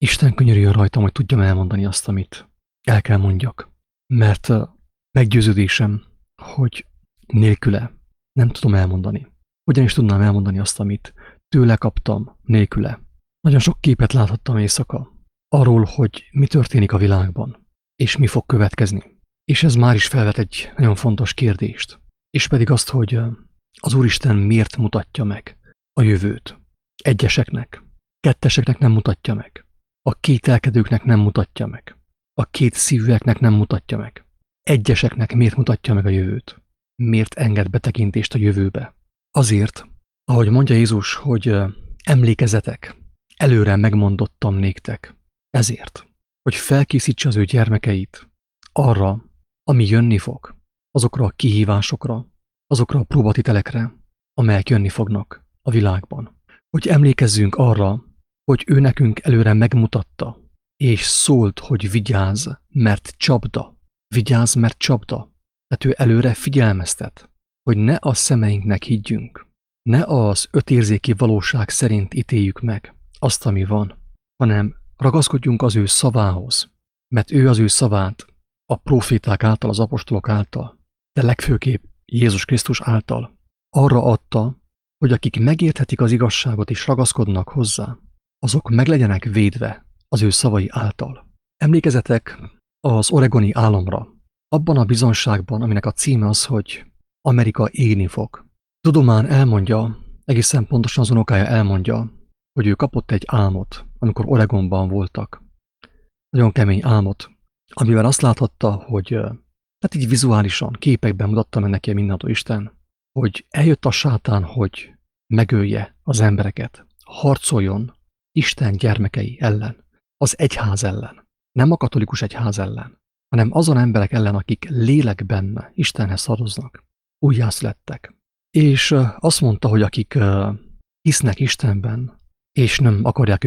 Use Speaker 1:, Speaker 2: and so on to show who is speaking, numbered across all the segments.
Speaker 1: Isten könyörüljön rajtam, hogy tudjam elmondani azt, amit el kell mondjak. Mert meggyőződésem, hogy nélküle nem tudom elmondani. Hogyan is tudnám elmondani azt, amit tőle kaptam nélküle. Nagyon sok képet láthattam éjszaka arról, hogy mi történik a világban, és mi fog következni. És ez már is felvet egy nagyon fontos kérdést, és pedig azt, hogy az Úristen miért mutatja meg a jövőt. Egyeseknek, ketteseknek nem mutatja meg. A kételkedőknek nem mutatja meg. A kétszívűeknek nem mutatja meg. Egyeseknek miért mutatja meg a jövőt? Miért enged betekintést a jövőbe? Azért, ahogy mondja Jézus, hogy emlékezzetek, előre megmondottam néktek. Ezért, hogy felkészítse az ő gyermekeit arra, ami jönni fog, azokra a kihívásokra, azokra a próbatitelekre, amelyek jönni fognak a világban. Hogy emlékezzünk arra, hogy ő nekünk előre megmutatta, és szólt, hogy vigyázz, mert csapda. Vigyázz, mert csapda. Tehát ő előre figyelmeztet, hogy ne a szemeinknek higgyünk, ne az ötérzéki valóság szerint ítéljük meg azt, ami van, hanem ragaszkodjunk az ő szavához, mert ő az ő szavát a próféták által, az apostolok által, de legfőképp Jézus Krisztus által arra adta, hogy akik megérthetik az igazságot és ragaszkodnak hozzá, azok meg legyenek védve az ő szavai által. Emlékezzetek az oregoni álomra, abban a bizonságban, aminek a címe az, hogy Amerika égni fog. Tudomán elmondja, egészen pontosan az unokája elmondja, hogy ő kapott egy álmot, amikor Oregonban voltak. Nagyon kemény álmot, amivel azt láthatta, hogy hát így vizuálisan, képekben mutatta meg neki a mindenható Isten, hogy eljött a sátán, hogy megölje az embereket, harcoljon Isten gyermekei ellen, az egyház ellen, nem a katolikus egyház ellen, hanem azon emberek ellen, akik lélekben Istenhez tartoznak, újjászülettek. És azt mondta, hogy akik hisznek Istenben, és nem akarják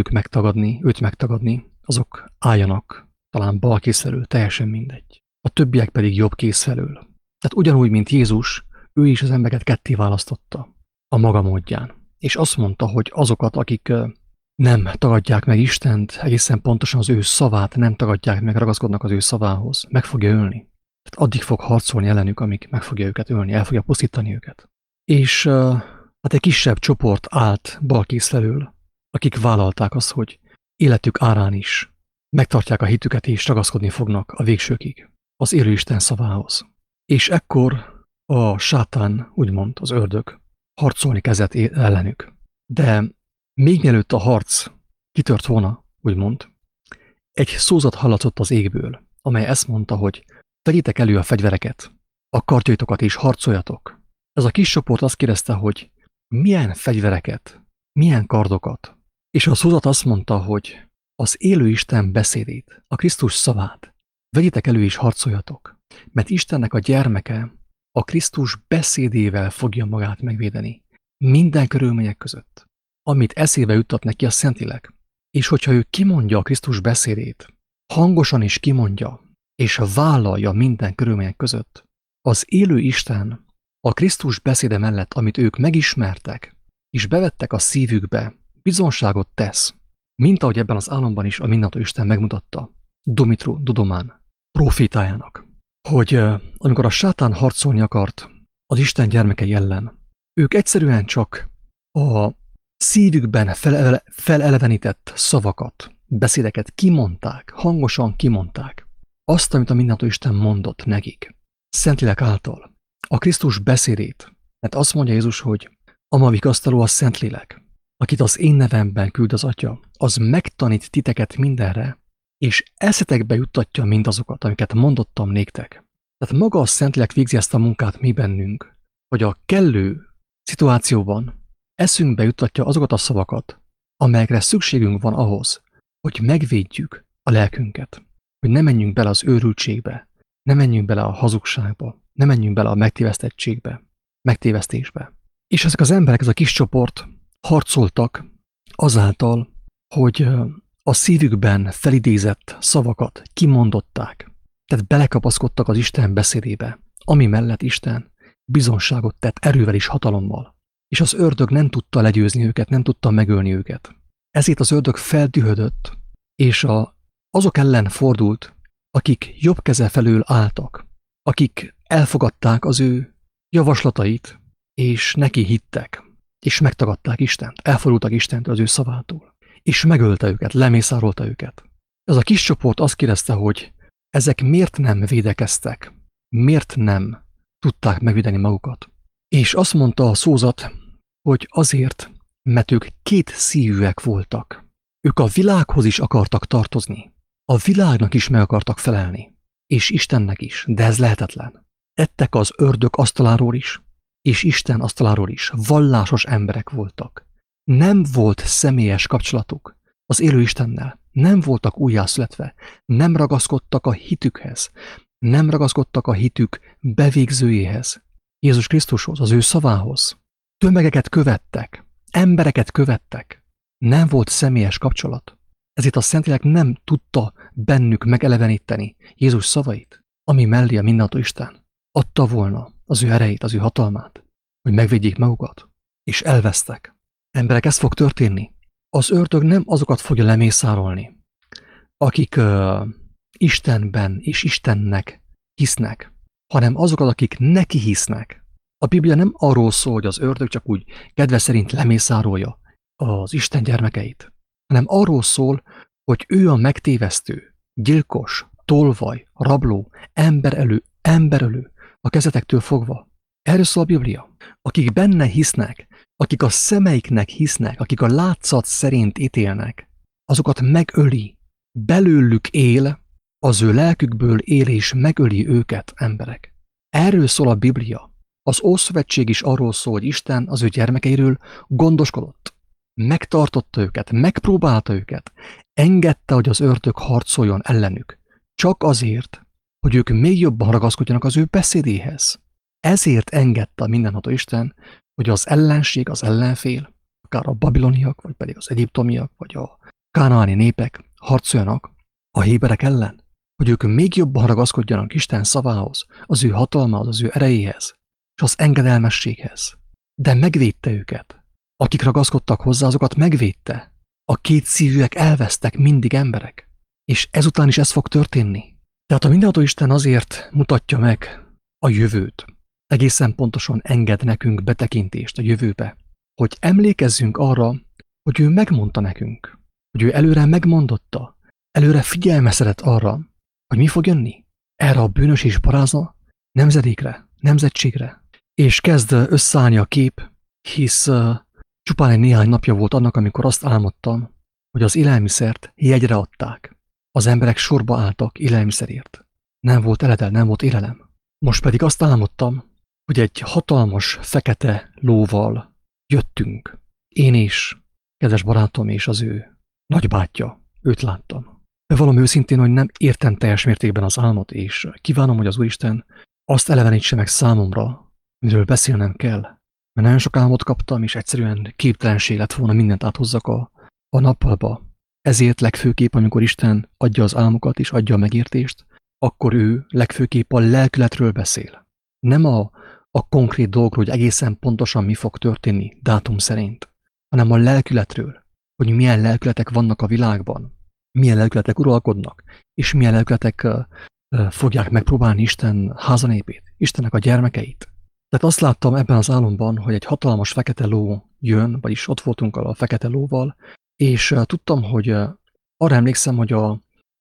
Speaker 1: őt megtagadni, azok álljanak talán bal kéz felől, teljesen mindegy. A többiek pedig jobb kéz felől. Tehát ugyanúgy, mint Jézus, ő is az embereket ketté választotta a maga módján. És azt mondta, hogy azokat, akik nem tagadják meg Istent, egészen pontosan az ő szavát nem tagadják meg, ragaszkodnak az ő szavához, meg fogja ölni. Tehát addig fog harcolni ellenük, amíg meg fogja őket ölni, el fogja pusztítani őket. És hát egy kisebb csoport állt balkész felől, akik vállalták azt, hogy életük árán is megtartják a hitüket és ragaszkodni fognak a végsőkig, az élő Isten szavához. És ekkor a sátán, úgymond az ördög, harcolni kezdett ellenük. De még mielőtt a harc kitört volna, úgymond, egy szózat hallatszott az égből, amely ezt mondta, hogy tegyétek elő a fegyvereket, a kardjaitokat és harcoljatok. Ez a kis csoport azt kérdezte, hogy milyen fegyvereket, milyen kardokat. És a szózat azt mondta, hogy az élő Isten beszédét, a Krisztus szavát vegyétek elő és harcoljatok, mert Istennek a gyermeke a Krisztus beszédével fogja magát megvédeni minden körülmények között, amit eszébe juttat neki a Szentlélek. És hogyha ő kimondja a Krisztus beszédét, hangosan is kimondja, és vállalja minden körülmények között, az élő Isten a Krisztus beszéde mellett, amit ők megismertek, és bevettek a szívükbe, bizonságot tesz, mint ahogy ebben az álomban is a mindenható Isten megmutatta Dumitru Dudomán profétájának, hogy amikor a sátán harcolni akart az Isten gyermekei ellen, ők egyszerűen csak a szívükben felelevenített szavakat, beszédeket kimondták, hangosan kimondták. Azt, amit a mindenható Isten mondott nekik, Szentlélek által, a Krisztus beszédét, mert azt mondja Jézus, hogy ama vigasztaló a Szentlélek, akit az én nevemben küld az Atya, az megtanít titeket mindenre, és eszetekbe juttatja mindazokat, amiket mondottam néktek. Tehát maga a Szentlélek végzi ezt a munkát mi bennünk, hogy a kellő szituációban eszünkbe juttatja azokat a szavakat, amelyekre szükségünk van ahhoz, hogy megvédjük a lelkünket, hogy ne menjünk bele az őrültségbe, ne menjünk bele a hazugságba, ne menjünk bele a megtévesztettségbe, megtévesztésbe. És ezek az emberek, ez a kis csoport harcoltak azáltal, hogy a szívükben felidézett szavakat kimondották, tehát belekapaszkodtak az Isten beszédébe, ami mellett Isten bizonságot tett erővel és hatalommal. És az ördög nem tudta legyőzni őket, nem tudta megölni őket. Ezért az ördög feldühödött, és azok ellen fordult, akik jobb keze felől álltak, akik elfogadták az ő javaslatait, és neki hittek, és megtagadták Istent, elfordultak Istent az ő szavától, és megölte őket, lemészárolta őket. Ez a kis csoport azt kérdezte, hogy ezek miért nem védekeztek, miért nem tudták megvédeni magukat. És azt mondta a szózat, hogy azért, mert ők két szívűek voltak. Ők a világhoz is akartak tartozni, a világnak is meg akartak felelni, és Istennek is, de ez lehetetlen. Ettek az ördög asztaláról is, és Isten asztaláról is, vallásos emberek voltak. Nem volt személyes kapcsolatuk az élő Istennel, nem voltak újjászületve, nem ragaszkodtak a hitükhez, nem ragaszkodtak a hitük bevégzőjéhez, Jézus Krisztushoz, az ő szavához. Tömegeket követtek, embereket követtek, nem volt személyes kapcsolat. Ezért a Szentlélek nem tudta bennük megeleveníteni Jézus szavait, ami mellé a mindenható Isten adta volna az ő erejét, az ő hatalmát, hogy megvédjék magukat, és elvesztek. Emberek, ez fog történni. Az ördög nem azokat fogja lemészárolni, akik Istenben és Istennek hisznek, hanem azokat, akik neki hisznek. A Biblia nem arról szól, hogy az ördög csak úgy kedve szerint lemészárolja az Isten gyermekeit, hanem arról szól, hogy ő a megtévesztő, gyilkos, tolvaj, rabló, emberölő a kezetektől fogva. Erről szól a Biblia. Akik benne hisznek, akik a szemeiknek hisznek, akik a látszat szerint ítélnek, azokat megöli, belőlük él, az ő lelkükből él és megöli őket, emberek. Erről szól a Biblia. Az Ószövetség is arról szól, hogy Isten az ő gyermekeiről gondoskodott. Megtartotta őket, megpróbálta őket, engedte, hogy az ördög harcoljon ellenük. Csak azért, hogy ők még jobban ragaszkodjanak az ő beszédéhez. Ezért engedte a mindenható Isten, hogy az ellenség, az ellenfél, akár a babiloniak, vagy pedig az egyiptomiak, vagy a kánaáni népek harcoljanak a héberek ellen, hogy ők még jobban ragaszkodjanak Isten szavához, az ő hatalmához, az ő erejéhez, és az engedelmességhez. De megvédte őket. Akik ragaszkodtak hozzá, azokat megvédte. A kétszívűek elvesztek mindig emberek. És ezután is ez fog történni. Tehát a mindenható Isten azért mutatja meg a jövőt. Egészen pontosan enged nekünk betekintést a jövőbe, hogy emlékezzünk arra, hogy ő megmondta nekünk, hogy ő előre megmondotta, előre figyelmeztetett arra, hogy mi fog jönni erre a bűnös és parázna nemzedékre, nemzetségre. És kezd összeállni a kép, hisz csupán egy néhány napja volt annak, amikor azt álmodtam, hogy az élelmiszert jegyre adták. Az emberek sorba álltak élelmiszerért. Nem volt eledel, nem volt élelem. Most pedig azt álmodtam, hogy egy hatalmas fekete lóval jöttünk. Én is, kedves barátom és az ő nagybátyja, őt láttam. Bevallom őszintén, hogy nem értem teljes mértékben az álmot, és kívánom, hogy az Úristen azt elevenítse meg számomra, miről beszélnem kell. Mert nagyon sok álmot kaptam, és egyszerűen képtelenség lett volna mindent áthozzak a nappalba. Ezért legfőképp, amikor Isten adja az álmokat és adja a megértést, akkor ő legfőképp a lelkületről beszél. Nem a konkrét dolgról, hogy egészen pontosan mi fog történni dátum szerint, hanem a lelkületről, hogy milyen lelkületek vannak a világban, milyen lelkületek uralkodnak, és milyen lelkületek fogják megpróbálni Isten házanépét, Istennek a gyermekeit. Tehát azt láttam ebben az álomban, hogy egy hatalmas fekete ló jön, vagyis ott voltunk a fekete lóval, és tudtam, hogy arra emlékszem, hogy a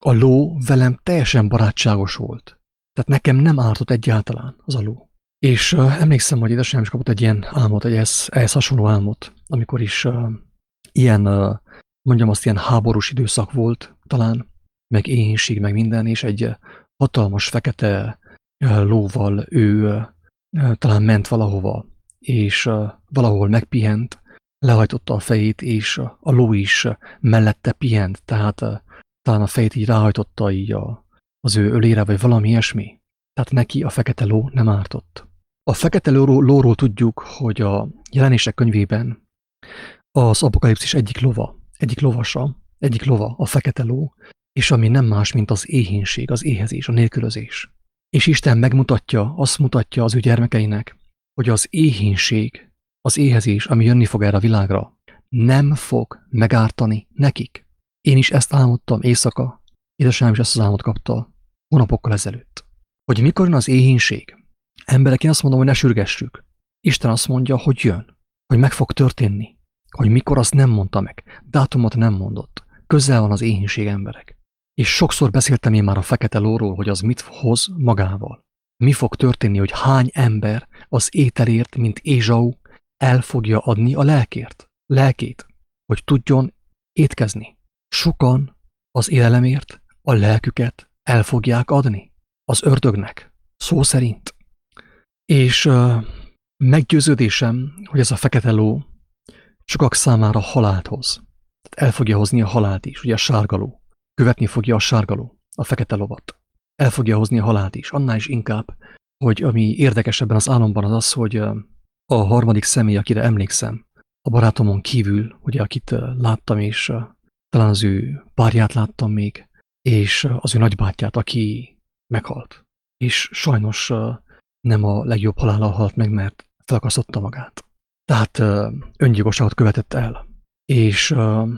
Speaker 1: ló velem teljesen barátságos volt. Tehát nekem nem ártott egyáltalán az a ló. És emlékszem, hogy édesanyám is kapott egy ilyen álmot, egy ehhez hasonló álmot, amikor is ilyen, mondjam azt, ilyen háborús időszak volt talán, meg éhínség, meg minden, és egy hatalmas fekete lóval ő talán ment valahova, és valahol megpihent, lehajtotta a fejét, és a ló is mellette pihent, tehát talán a fejét így ráhajtotta így az ő ölére, vagy valami ilyesmi. Tehát neki a fekete ló nem ártott. A fekete lóról tudjuk, hogy a Jelenések könyvében az Apokalipszis egyik lova, a fekete ló, és ami nem más, mint az éhínség, az éhezés, a nélkülözés. És Isten azt mutatja az ő gyermekeinek, hogy az éhínség, az éhezés, ami jönni fog erre a világra, nem fog megártani nekik. Én is ezt álmodtam éjszaka, édesanyám is ezt az álmot kapta hónapokkal ezelőtt. Hogy mikor jön az éhínség, emberek, én azt mondom, hogy ne sürgessük. Isten azt mondja, hogy jön, hogy meg fog történni, hogy mikor azt nem mondta meg, dátumot nem mondott. Közel van az éhínség, emberek. És sokszor beszéltem én már a fekete lóról, hogy az mit hoz magával. Mi fog történni, hogy hány ember az ételért, mint Ézsau, el fogja adni a lelkét, hogy tudjon étkezni. Sokan az élelemért a lelküket el fogják adni az ördögnek, szó szerint. És meggyőződésem, hogy ez a fekete ló sokak számára halált hoz. Tehát el fogja hozni a halált is, ugye a sárga ló. Követni fogja a sárga ló, a fekete lovat. El fogja hozni a halált is. Annál is inkább, hogy ami érdekes ebben az álomban az az, hogy a harmadik személy, akire emlékszem, a barátomon kívül, ugye akit láttam, és talán az ő párját láttam még, és az ő nagybátyját, aki meghalt. És sajnos nem a legjobb halállal halt meg, mert felakasztotta magát. Tehát öngyilkosságot követett el. És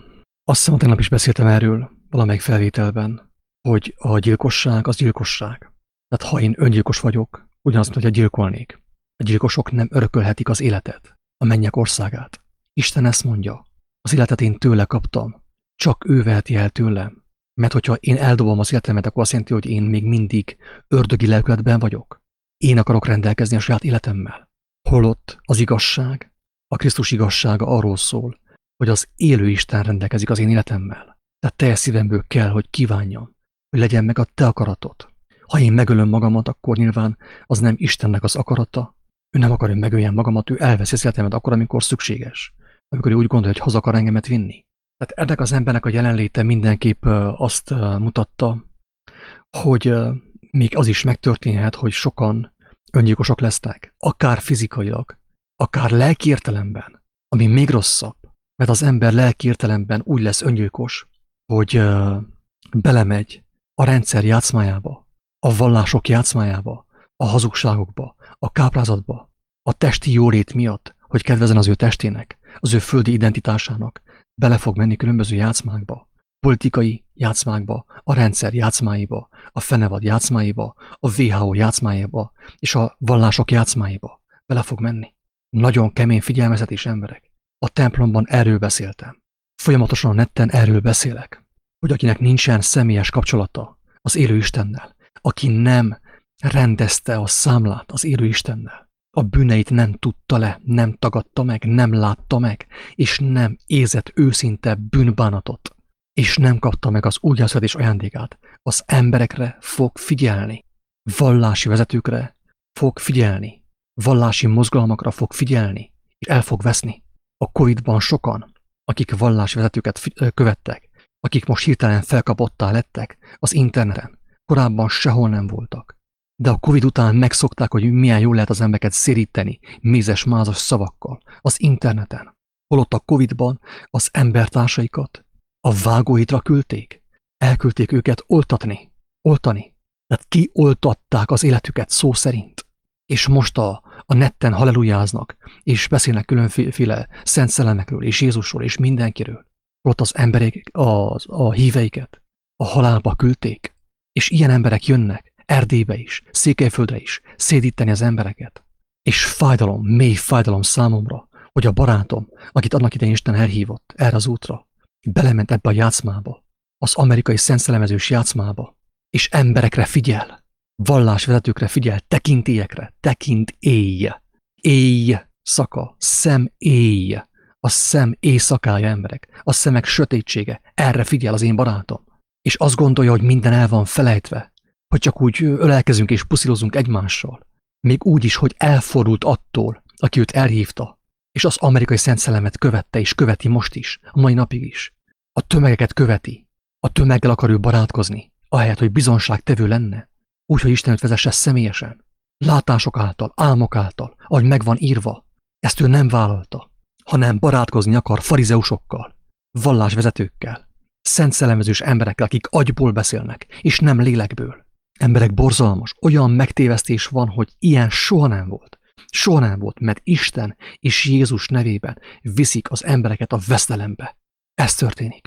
Speaker 1: azt hiszem, tegnap is beszéltem erről valamelyik felvételben, hogy a gyilkosság az gyilkosság. Tehát ha én öngyilkos vagyok, ugyanazt, hogy gyilkolnék. A gyilkosok nem örökölhetik az életet, a mennyek országát. Isten ezt mondja, az életet én tőle kaptam, csak ő veheti el tőlem. Mert hogyha én eldobom az életemet, akkor azt jelenti, hogy én még mindig ördögi lelkületben vagyok. Én akarok rendelkezni a saját életemmel. Holott az igazság, a Krisztus igazsága arról szól, hogy az élő Isten rendelkezik az én életemmel. Tehát teljes szívemből kell, hogy kívánjam, hogy legyen meg a te akaratod. Ha én megölöm magamat, akkor nyilván az nem Istennek az akarata. Ő nem akar, hogy megöljem magamat, ő elveszi az életemet akkor, amikor szükséges. Amikor ő úgy gondolja, hogy haza akar engemet vinni. Tehát ennek az embernek a jelenléte mindenképp azt mutatta, hogy még az is megtörténhet, hogy sokan öngyilkosok lesznek, akár fizikailag, akár lelki értelemben, ami még rosszabb, mert az ember lelki értelemben úgy lesz öngyilkos, hogy belemegy a rendszer játszmájába, a vallások játszmájába, a hazugságokba, a káprázatba, a testi jólét miatt, hogy kedvezzen az ő testének, az ő földi identitásának, bele fog menni különböző játszmákba, politikai játszmákba, a rendszer játszmáiba, a fenevad játszmáiba, a WHO játszmáiba és a vallások játszmáiba. Bele fog menni. Nagyon kemény figyelmeztetés, emberek. A templomban erről beszéltem. Folyamatosan a netten erről beszélek, hogy akinek nincsen személyes kapcsolata az élő Istennel, aki nem rendezte a számlát az élő Istennel, a bűneit nem tudta le, nem tagadta meg, nem látta meg, és nem érzett őszinte bűnbánatot, és nem kapta meg az újjászületés ajándékát, az emberekre fog figyelni, vallási vezetőkre fog figyelni, vallási mozgalmakra fog figyelni, és el fog veszni. A Covid-ban sokan, akik vallási vezetőket követtek, akik most hirtelen felkapottá lettek az interneten, korábban sehol nem voltak. De a Covid után megszokták, hogy milyen jól lehet az embereket széríteni mézes-mázas szavakkal az interneten. Holott a Covid-ban az embertársaikat a vágóhídra küldték, elküldték őket oltani. Tehát kioltatták az életüket szó szerint. És most a netten hallelujáznak, és beszélnek különféle szent szellemekről, és Jézusról, és mindenkiről. Holott az emberek, a híveiket a halálba küldték, és ilyen emberek jönnek Erdélybe is, Székelyföldre is, szédíteni az embereket. És fájdalom, mély fájdalom számomra, hogy a barátom, akit annak idején Isten elhívott erre az útra, belement ebbe a játszmába, az amerikai szentszellemezős játszmába, és emberekre figyel, vallásvezetőkre figyel, tekintélyekre, éj szaka, éj, a szem éjszakája, emberek, a szemek sötétsége, erre figyel az én barátom, és azt gondolja, hogy minden el van felejtve, hogy csak úgy ölelkezünk és puszilozunk egymással. Még úgy is, hogy elfordult attól, aki őt elhívta, és az amerikai szent szellemet követte, és követi most is, a mai napig is. A tömegeket követi, a tömeggel akar ő barátkozni, ahelyett, hogy bizonságtevő lenne, úgy, hogy Isten őt vezesse személyesen, látások által, álmok által, ahogy meg van írva. Ezt ő nem vállalta, hanem barátkozni akar farizeusokkal, vallásvezetőkkel, szent szellemezős emberekkel, akik agyból beszélnek, és nem lélekből. Emberek, borzalmas, olyan megtévesztés van, hogy ilyen soha nem volt. Soha nem volt, mert Isten és Jézus nevében viszik az embereket a vesztelembe. Ez történik.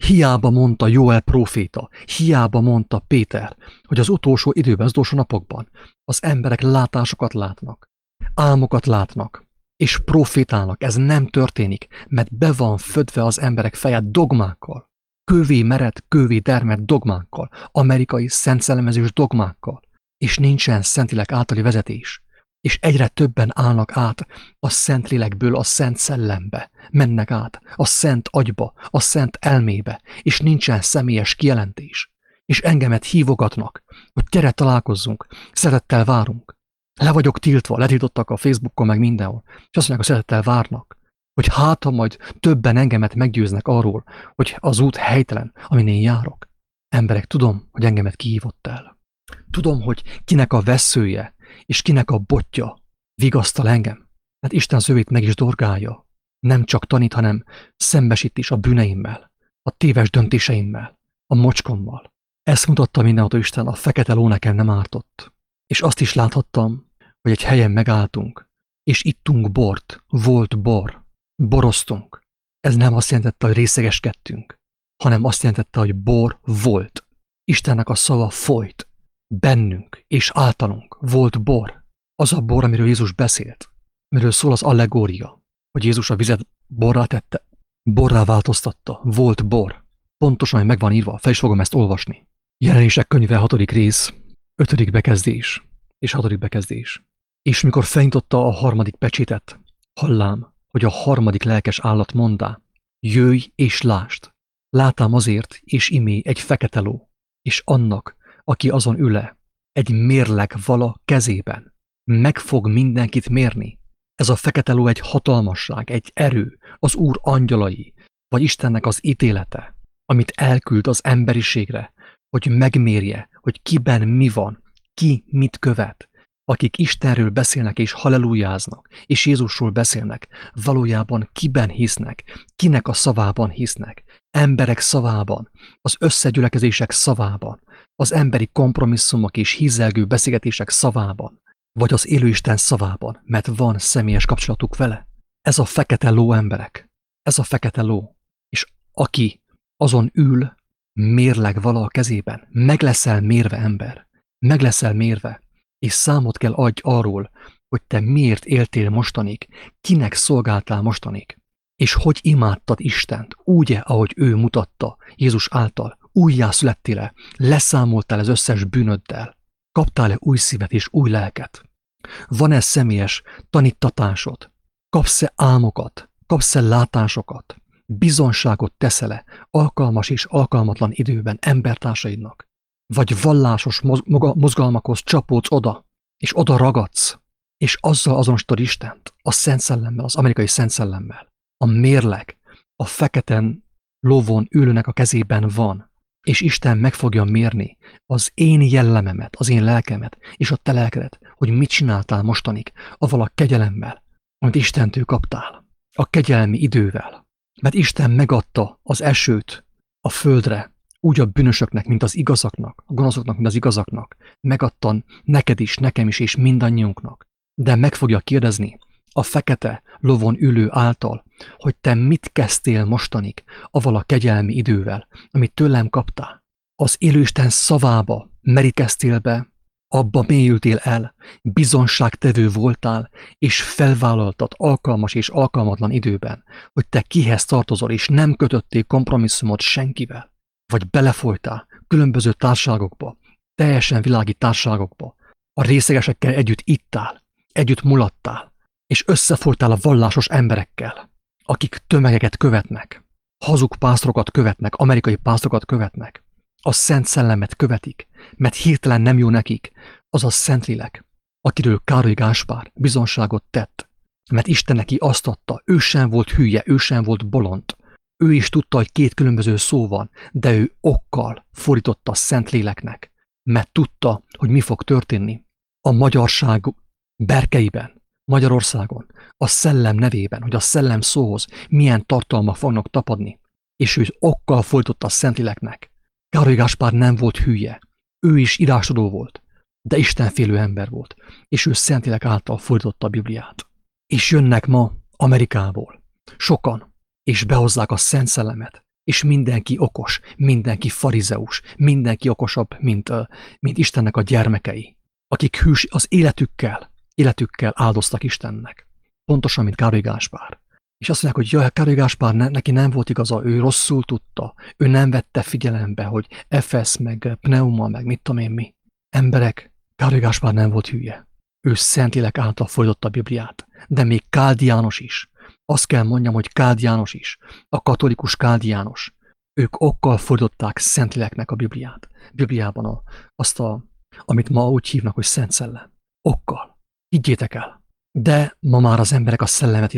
Speaker 1: Hiába mondta Jóel próféta, hiába mondta Péter, hogy az utolsó időben, az utolsó napokban az emberek látásokat látnak, álmokat látnak, és profétálnak. Ez nem történik, mert be van födve az emberek feje dogmákkal, kővé mered, kővé dermed dogmákkal, amerikai szentszellemezős dogmákkal, és nincsen Szentlélek általi vezetés. És egyre többen állnak át a Szentlélekből a Szent Szellembe, mennek át a Szent Agyba, a Szent Elmébe, és nincsen személyes kijelentés. És engemet hívogatnak, hogy gyere találkozzunk, szeretettel várunk. Le vagyok tiltva, letiltottak a Facebookon meg mindenhol, és azt mondják, hogy szeretettel várnak, hogy hát, ha majd többen engemet meggyőznek arról, hogy az út helytelen, amin én járok. Emberek, tudom, hogy engemet kihívott el. Tudom, hogy kinek a vesszője, és kinek a botja vigasztal engem. Mert Isten az övét meg is dorgálja. Nem csak tanít, hanem szembesít is a bűneimmel, a téves döntéseimmel, a mocskommal. Ezt mutatta mindenható Isten, a fekete ló nekem nem ártott. És azt is láthattam, hogy egy helyen megálltunk, és ittunk bort, volt bor, boroztunk. Ez nem azt jelentette, hogy részegeskedtünk, hanem azt jelentette, hogy bor volt. Istennek a szava folyt. Bennünk és általunk volt bor. Az a bor, amiről Jézus beszélt, amiről szól az allegória, hogy Jézus a vizet borrá tette, borrá változtatta, volt bor. Pontosan, hogy meg van írva, fel is fogom ezt olvasni. Jelenések könyve 6. rész, 5. bekezdés és 6. bekezdés. És mikor felnyitotta a 3. pecsétet, hallám, hogy a 3. lelkes állat mondá, jöjj és lásd. Látám azért, és imé egy fekete ló, és annak, aki azon ül-e, egy mérleg vala kezében. Meg fog mindenkit mérni. Ez a fekete ló egy hatalmasság, egy erő, az Úr angyalai, vagy Istennek az ítélete, amit elküld az emberiségre, hogy megmérje, hogy kiben mi van, ki mit követ. Akik Istenről beszélnek és hallelujáznak, és Jézusról beszélnek, valójában kiben hisznek, kinek a szavában hisznek, emberek szavában, az összegyülekezések szavában, az emberi kompromisszumok és hízelgő beszélgetések szavában, vagy az élő Isten szavában, mert van személyes kapcsolatuk vele. Ez a fekete ló, emberek, ez a fekete ló, és aki azon ül, mérleg vala a kezében, meg leszel mérve, ember, meg leszel mérve, és számot kell adj arról, hogy te miért éltél mostanig, kinek szolgáltál mostanig, és hogy imádtad Istent, úgy, ahogy ő mutatta Jézus által, újjászülettél-e, leszámoltál az összes bűnöddel, kaptál-e új szívet és új lelket, van-e személyes tanítatásod, kapsz-e álmokat, kapsz-e látásokat, bizonságot teszel-e alkalmas és alkalmatlan időben embertársaidnak, vagy vallásos mozgalmakhoz csapódsz oda, és oda ragadsz, és azzal azonosítod Istent, a Szent Szellemmel, az amerikai Szent Szellemmel. A mérleg a feketen lovon ülőnek a kezében van, és Isten meg fogja mérni az én jellememet, az én lelkemet, és a te lelkedet, hogy mit csináltál mostanig, avval a kegyelemmel, amit Istentől kaptál, a kegyelmi idővel. Mert Isten megadta az esőt a földre, úgy a bűnösöknek, mint az igazaknak, a gonoszoknak, mint az igazaknak. Megadtan neked is, nekem is, és mindannyiunknak. De meg fogja kérdezni a fekete lovon ülő által, hogy te mit kezdtél mostanig avval a kegyelmi idővel, amit tőlem kaptál. Az élőisten szavába merítkeztél be, abba mélyültél el, bizonságtevő voltál, és felvállaltad alkalmas és alkalmatlan időben, hogy te kihez tartozol, és nem kötöttél kompromisszumot senkivel. Vagy belefolytál különböző társaságokba, teljesen világi társaságokba, a részegesekkel együtt ittál, együtt mulattál, és összefolytál a vallásos emberekkel, akik tömegeket követnek, hazug pásztorokat követnek, amerikai pásztorokat követnek, a Szent Szellemet követik, mert hirtelen nem jó nekik az a Szentlélek, akiről Károly Gáspár bizonságot tett, mert Isten neki azt adta, ő sem volt hülye, ő sem volt bolond. Ő is tudta, hogy 2 különböző szó van, de ő okkal fordította a Szentléleknek, mert tudta, hogy mi fog történni a magyarság berkeiben, Magyarországon, a szellem nevében, hogy a szellem szóhoz milyen tartalmak fognak tapadni, és ő okkal fordította a Szentléleknek. Károly Gáspár nem volt hülye, ő is írástudó volt, de istenfélő ember volt, és ő Szentlélek által fordította a Bibliát. És jönnek ma Amerikából sokan, és behozzák a Szent Szellemet, és mindenki okos, mindenki farizeus, mindenki okosabb, mint Istennek a gyermekei, akik az életükkel áldoztak Istennek. Pontosan, mint Károly Gáspár. És azt mondják, hogy Károly Gáspár, neki nem volt igaza, ő rosszul tudta, ő nem vette figyelembe, hogy Efesz, meg Pneuma, meg mit tudom én mi. Emberek, Károly Gáspár nem volt hülye. Ő Szentlélek által fordította a Bibliát, de még Káldi János is. Azt kell mondjam, hogy Káldi János is, a katolikus Káldi János. Ők okkal fordították Szentléleknek a Bibliát. Bibliában amit ma úgy hívnak, hogy Szent Szellem. Okkal. Higgyétek el. De ma már az emberek a szellemet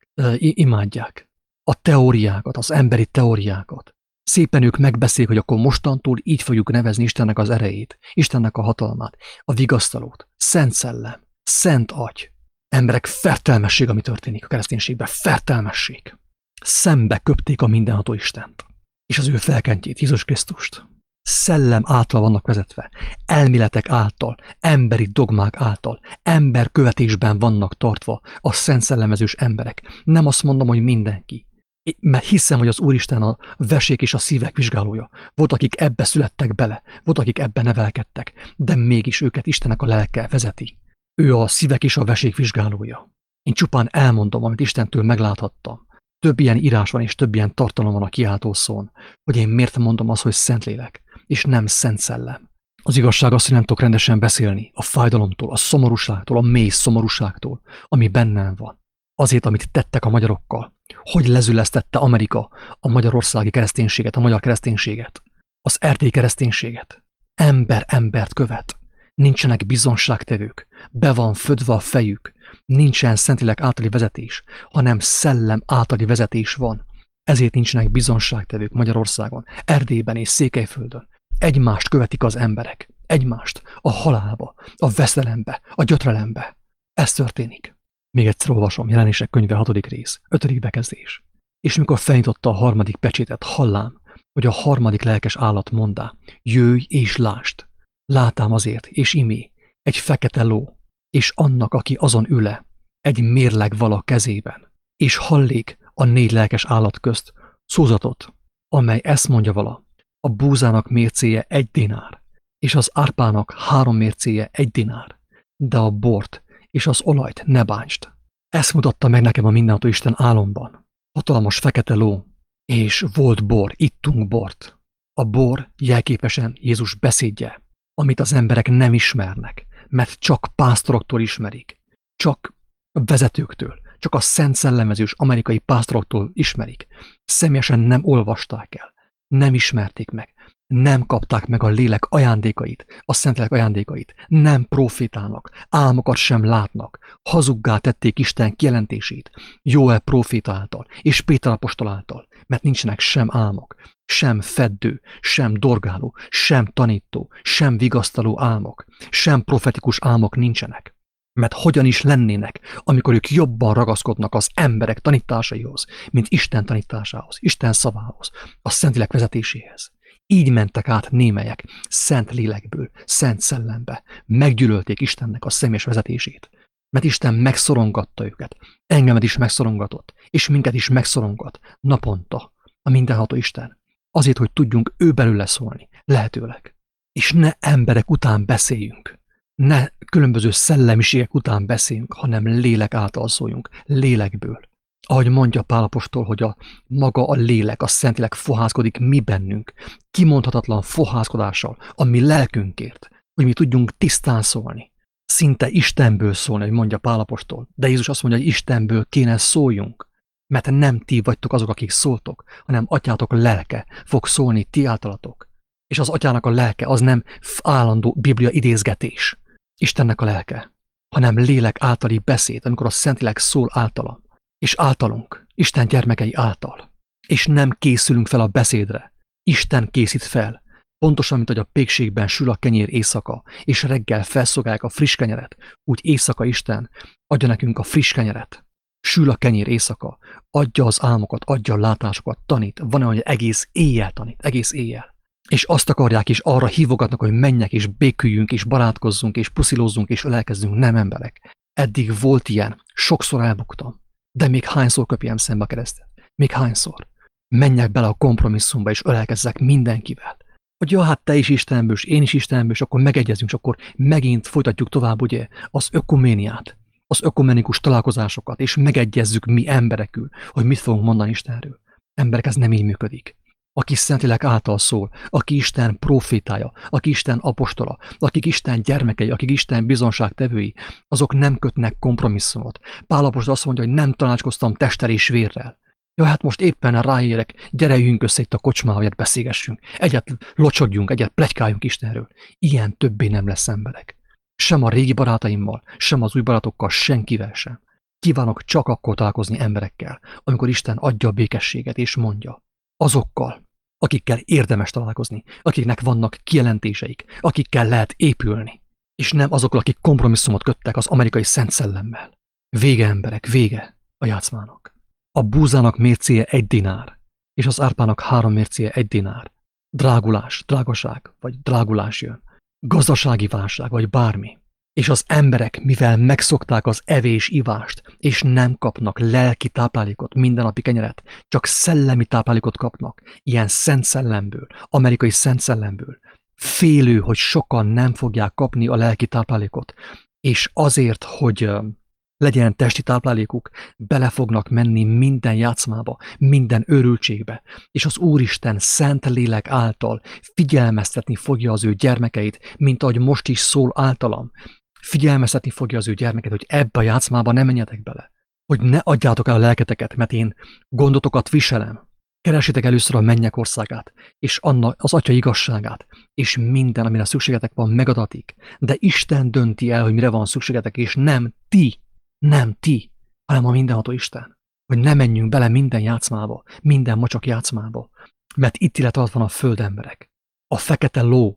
Speaker 1: imádják. A teóriákat, az emberi teóriákat. Szépen ők megbeszélik, hogy akkor mostantól így fogjuk nevezni Istennek az erejét, Istennek a hatalmát, a vigasztalót, Szent Szellem, Szent Agy. Emberek, fertelmesség, ami történik a kereszténységben, fertelmesség. Szembe köpték a mindenható Istent, és az ő felkentjét, Jézus Krisztust. Szellem által vannak vezetve, elméletek által, emberi dogmák által, emberkövetésben vannak tartva a szent szellemezős emberek. Nem azt mondom, hogy mindenki, mert hiszem, hogy az Úristen a vesék és a szívek vizsgálója. Volt, akik ebbe születtek bele, volt, akik ebbe nevelkedtek, de mégis őket Istennek a lelke vezeti. Ő a szívek és a vesék vizsgálója. Én csupán elmondom, amit Istentől megláthattam. Több ilyen írás van, és több ilyen tartalom van a kiáltó szón, hogy én miért mondom azt, hogy Szentlélek, és nem Szent Szellem. Az igazság az, hogy nem tudok rendesen beszélni a fájdalomtól, a szomorúságtól, a mély szomorúságtól, ami bennem van. Azért, amit tettek a magyarokkal, hogy lezülesztette Amerika a magyarországi kereszténységet, a magyar kereszténységet, az erdélyi kereszténységet. Ember embert követ. Nincsenek bizonságtevők, be van födve a fejük, nincsen Szentlélek általi vezetés, hanem szellem általi vezetés van. Ezért nincsenek bizonságtevők Magyarországon, Erdélyben és Székelyföldön. Egymást követik az emberek, egymást a halálba, a veszelembe, a gyötrelembe. Ez történik. Még egyszer olvasom, Jelenések könyve 6. rész, 5. bekezdés. És mikor felnyitotta a harmadik pecsétet, hallám, hogy a harmadik lelkes állat mondá, jöjj és lásd. Látám azért, és imé, egy fekete ló, és annak, aki azon üle, egy mérleg val a kezében, és hallék a 4 lelkes állat közt szózatot, amely ezt mondja vala, a búzának mércéje 1 dinár, és az árpának 3 mércéje 1 dinár, de a bort és az olajt ne bántsd. Ezt mutatta meg nekem a mindenható Isten álomban. Hatalmas fekete ló, és volt bor, ittunk bort. A bor jelképesen Jézus beszédje, amit az emberek nem ismernek, mert csak pásztoroktól ismerik, csak vezetőktől, csak a szent szellemezős amerikai pásztoroktól ismerik. Személyesen nem olvasták el, nem ismerték meg, nem kapták meg a lélek ajándékait, a Szentlélek ajándékait, nem profétálnak, álmokat sem látnak, hazuggá tették Isten kijelentését, Jóel próféta által és Péter apostol által, mert nincsenek sem álmok, sem feddő, sem dorgáló, sem tanító, sem vigasztaló álmok, sem profetikus álmok nincsenek. Mert hogyan is lennének, amikor ők jobban ragaszkodnak az emberek tanításaihoz, mint Isten tanításához, Isten szavához, a Szentlélek vezetéséhez. Így mentek át némelyek szent lélekből, szent szellembe, meggyűlölték Istennek a személyes vezetését. Mert Isten megszorongatta őket, engemet is megszorongatott, és minket is megszorongat naponta a mindenható Isten. Azért, hogy tudjunk ő belőle szólni, lehetőleg. És ne emberek után beszéljünk. Ne különböző szellemiségek után beszéljünk, hanem lélek által szóljunk, lélekből. Ahogy mondja Pál apostol, hogy maga a lélek, a Szentlélek fohászkodik mi bennünk, kimondhatatlan fohászkodással, a mi lelkünkért, hogy mi tudjunk tisztán szólni. Szinte Istenből szólni, hogy mondja Pál apostol, de Jézus azt mondja, hogy Istenből kéne szóljunk, mert nem ti vagytok azok, akik szóltok, hanem atyátok lelke fog szólni ti általatok. És az atyának a lelke az nem állandó Biblia idézgetés, Istennek a lelke, hanem lélek általi beszéd, amikor a Szentlélek szól általam, és általunk, Isten gyermekei által. És nem készülünk fel a beszédre. Isten készít fel. Pontosan, mint hogy a pékségben sül a kenyér éjszaka, és reggel felszolgálják a friss kenyeret, úgy éjszaka Isten adja nekünk a friss kenyeret. Sül a kenyér éjszaka, adja az álmokat, adja a látásokat, tanít. Van olyan, hogy egész éjjel tanít, egész éjjel. És azt akarják, és arra hívogatnak, hogy menjek, és béküljünk, és barátkozzunk, és puszilózzunk, és ölelkezzünk. Nem emberek. Eddig volt ilyen, sokszor elbuktam. De még hányszor köpjem szembe a keresztet? Még hányszor? menjek bele a kompromisszumba, és ölelkezzek mindenkivel. Hogy ja, hát te is Istenből, és én is Istenből, és akkor megegyezünk, és akkor megint folytatjuk tovább ugye az ökuméniát, az ökumenikus találkozásokat, és megegyezzük mi emberekül, hogy mit fogunk mondani Istenről. Emberek, ez nem így működik. Aki Szentlélek által szól, aki Isten profétája, aki Isten apostola, akik Isten gyermekei, akik Isten bizonságtevői, azok nem kötnek kompromisszumot. Pál apostol azt mondja, hogy nem tanácskoztam testtel és vérrel. Ja, hát most éppen ráérek, gyere, üljünk össze itt a kocsmába, egyet beszélgessünk, egyet locsodjunk, egyet pletykáljunk Istenről. Ilyen többé nem lesz emberek. Sem a régi barátaimmal, sem az új barátokkal, senkivel sem. Kívánok csak akkor találkozni emberekkel, amikor Isten adja a békességet és mondja. Azokkal, akikkel érdemes találkozni, akiknek vannak kijelentéseik, akikkel lehet épülni, és nem azokkal, akik kompromisszumot köttek az amerikai Szent Szellemmel. Vége, emberek, vége a játszmának. A búzának mércéje 1 dinár, és az árpának 3 mércéje 1 dinár. Drágulás, drágaság, vagy drágulás jön. Gazdasági válság, vagy bármi. És az emberek, mivel megszokták az evés-ivást, és nem kapnak lelki táplálékot, mindennapi kenyeret, csak szellemi táplálékot kapnak, ilyen Szent Szellemből, amerikai Szent Szellemből, félő, hogy sokan nem fogják kapni a lelki táplálékot, és azért, hogy legyen testi táplálékuk, bele fognak menni minden játszmába, minden őrültségbe, és az Úristen szent lélek által figyelmeztetni fogja az ő gyermekeit, mint ahogy most is szól általam. Figyelmeztetni fogja az ő gyermeket, hogy ebbe a játszmába ne menjetek bele. Hogy ne adjátok el a lelketeket, mert én gondotokat viselem. Keresitek először a mennyek országát, és az Atya igazságát, és minden, amire szükségetek van, megadatik. De Isten dönti el, hogy mire van szükségetek, és nem ti, hanem a mindenható Isten. Hogy ne menjünk bele minden játszmába, minden macsak játszmába, mert ítélet alatt van a föld, emberek. A fekete ló,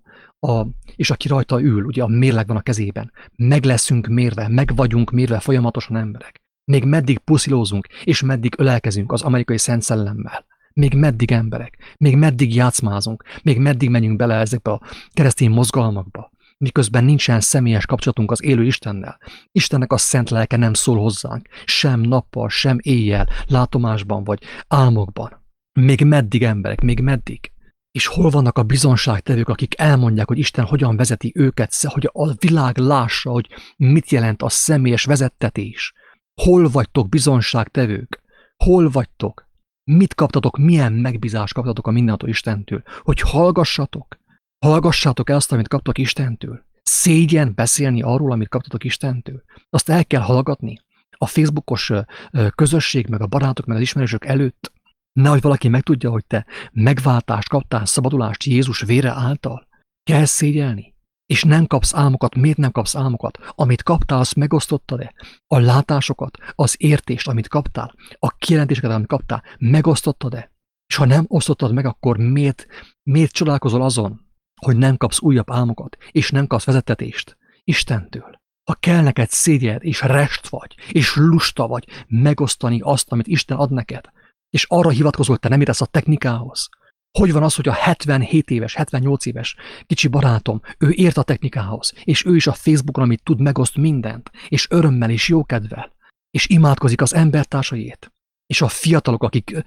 Speaker 1: és aki rajta ül, ugye a mérleg van a kezében, meg leszünk mérve, meg vagyunk mérve folyamatosan, emberek. Még meddig puszilózunk, és meddig ölelkezünk az amerikai Szent Szellemmel. Még meddig, emberek, még meddig játszmázunk, még meddig menjünk bele ezekbe a keresztény mozgalmakba, miközben nincsen személyes kapcsolatunk az élő Istennel. Istennek a szent lelke nem szól hozzánk, sem nappal, sem éjjel, látomásban vagy álmokban. Még meddig, emberek, még meddig? És hol vannak a bizonságtevők, akik elmondják, hogy Isten hogyan vezeti őket, hogy a világ lássa, hogy mit jelent a személyes vezettetés? Hol vagytok, bizonságtevők? Hol vagytok? Mit kaptatok, milyen megbízást kaptatok a mindenható Istentől? Hogy hallgassatok? Hallgassátok el azt, amit kaptok Istentől. Szégyen beszélni arról, amit kaptatok Istentől. Azt el kell hallgatni. A Facebookos közösség, meg a barátok, meg az ismerősök előtt. Nehogy valaki megtudja, hogy te megváltást kaptál, szabadulást Jézus vére által. Kell szégyelni. És nem kapsz álmokat. Miért nem kapsz álmokat? Amit kaptál, azt megosztottad-e? A látásokat, az értést, amit kaptál, a kijelentéseket, amit kaptál, megosztottad-e? És ha nem osztottad meg, akkor miért csodálkozol azon, hogy nem kapsz újabb álmokat, és nem kapsz vezettetést Istentől? Ha kell neked szégyed, és rest vagy, és lusta vagy megosztani azt, amit Isten ad neked, és arra hivatkozol, te nem értesz a technikához. Hogy van az, hogy a 77 éves, 78 éves kicsi barátom, ő ért a technikához, és ő is a Facebookon, amit tud, megoszt mindent, és örömmel és jókedvel, és imádkozik az embertársaiért. És a fiatalok,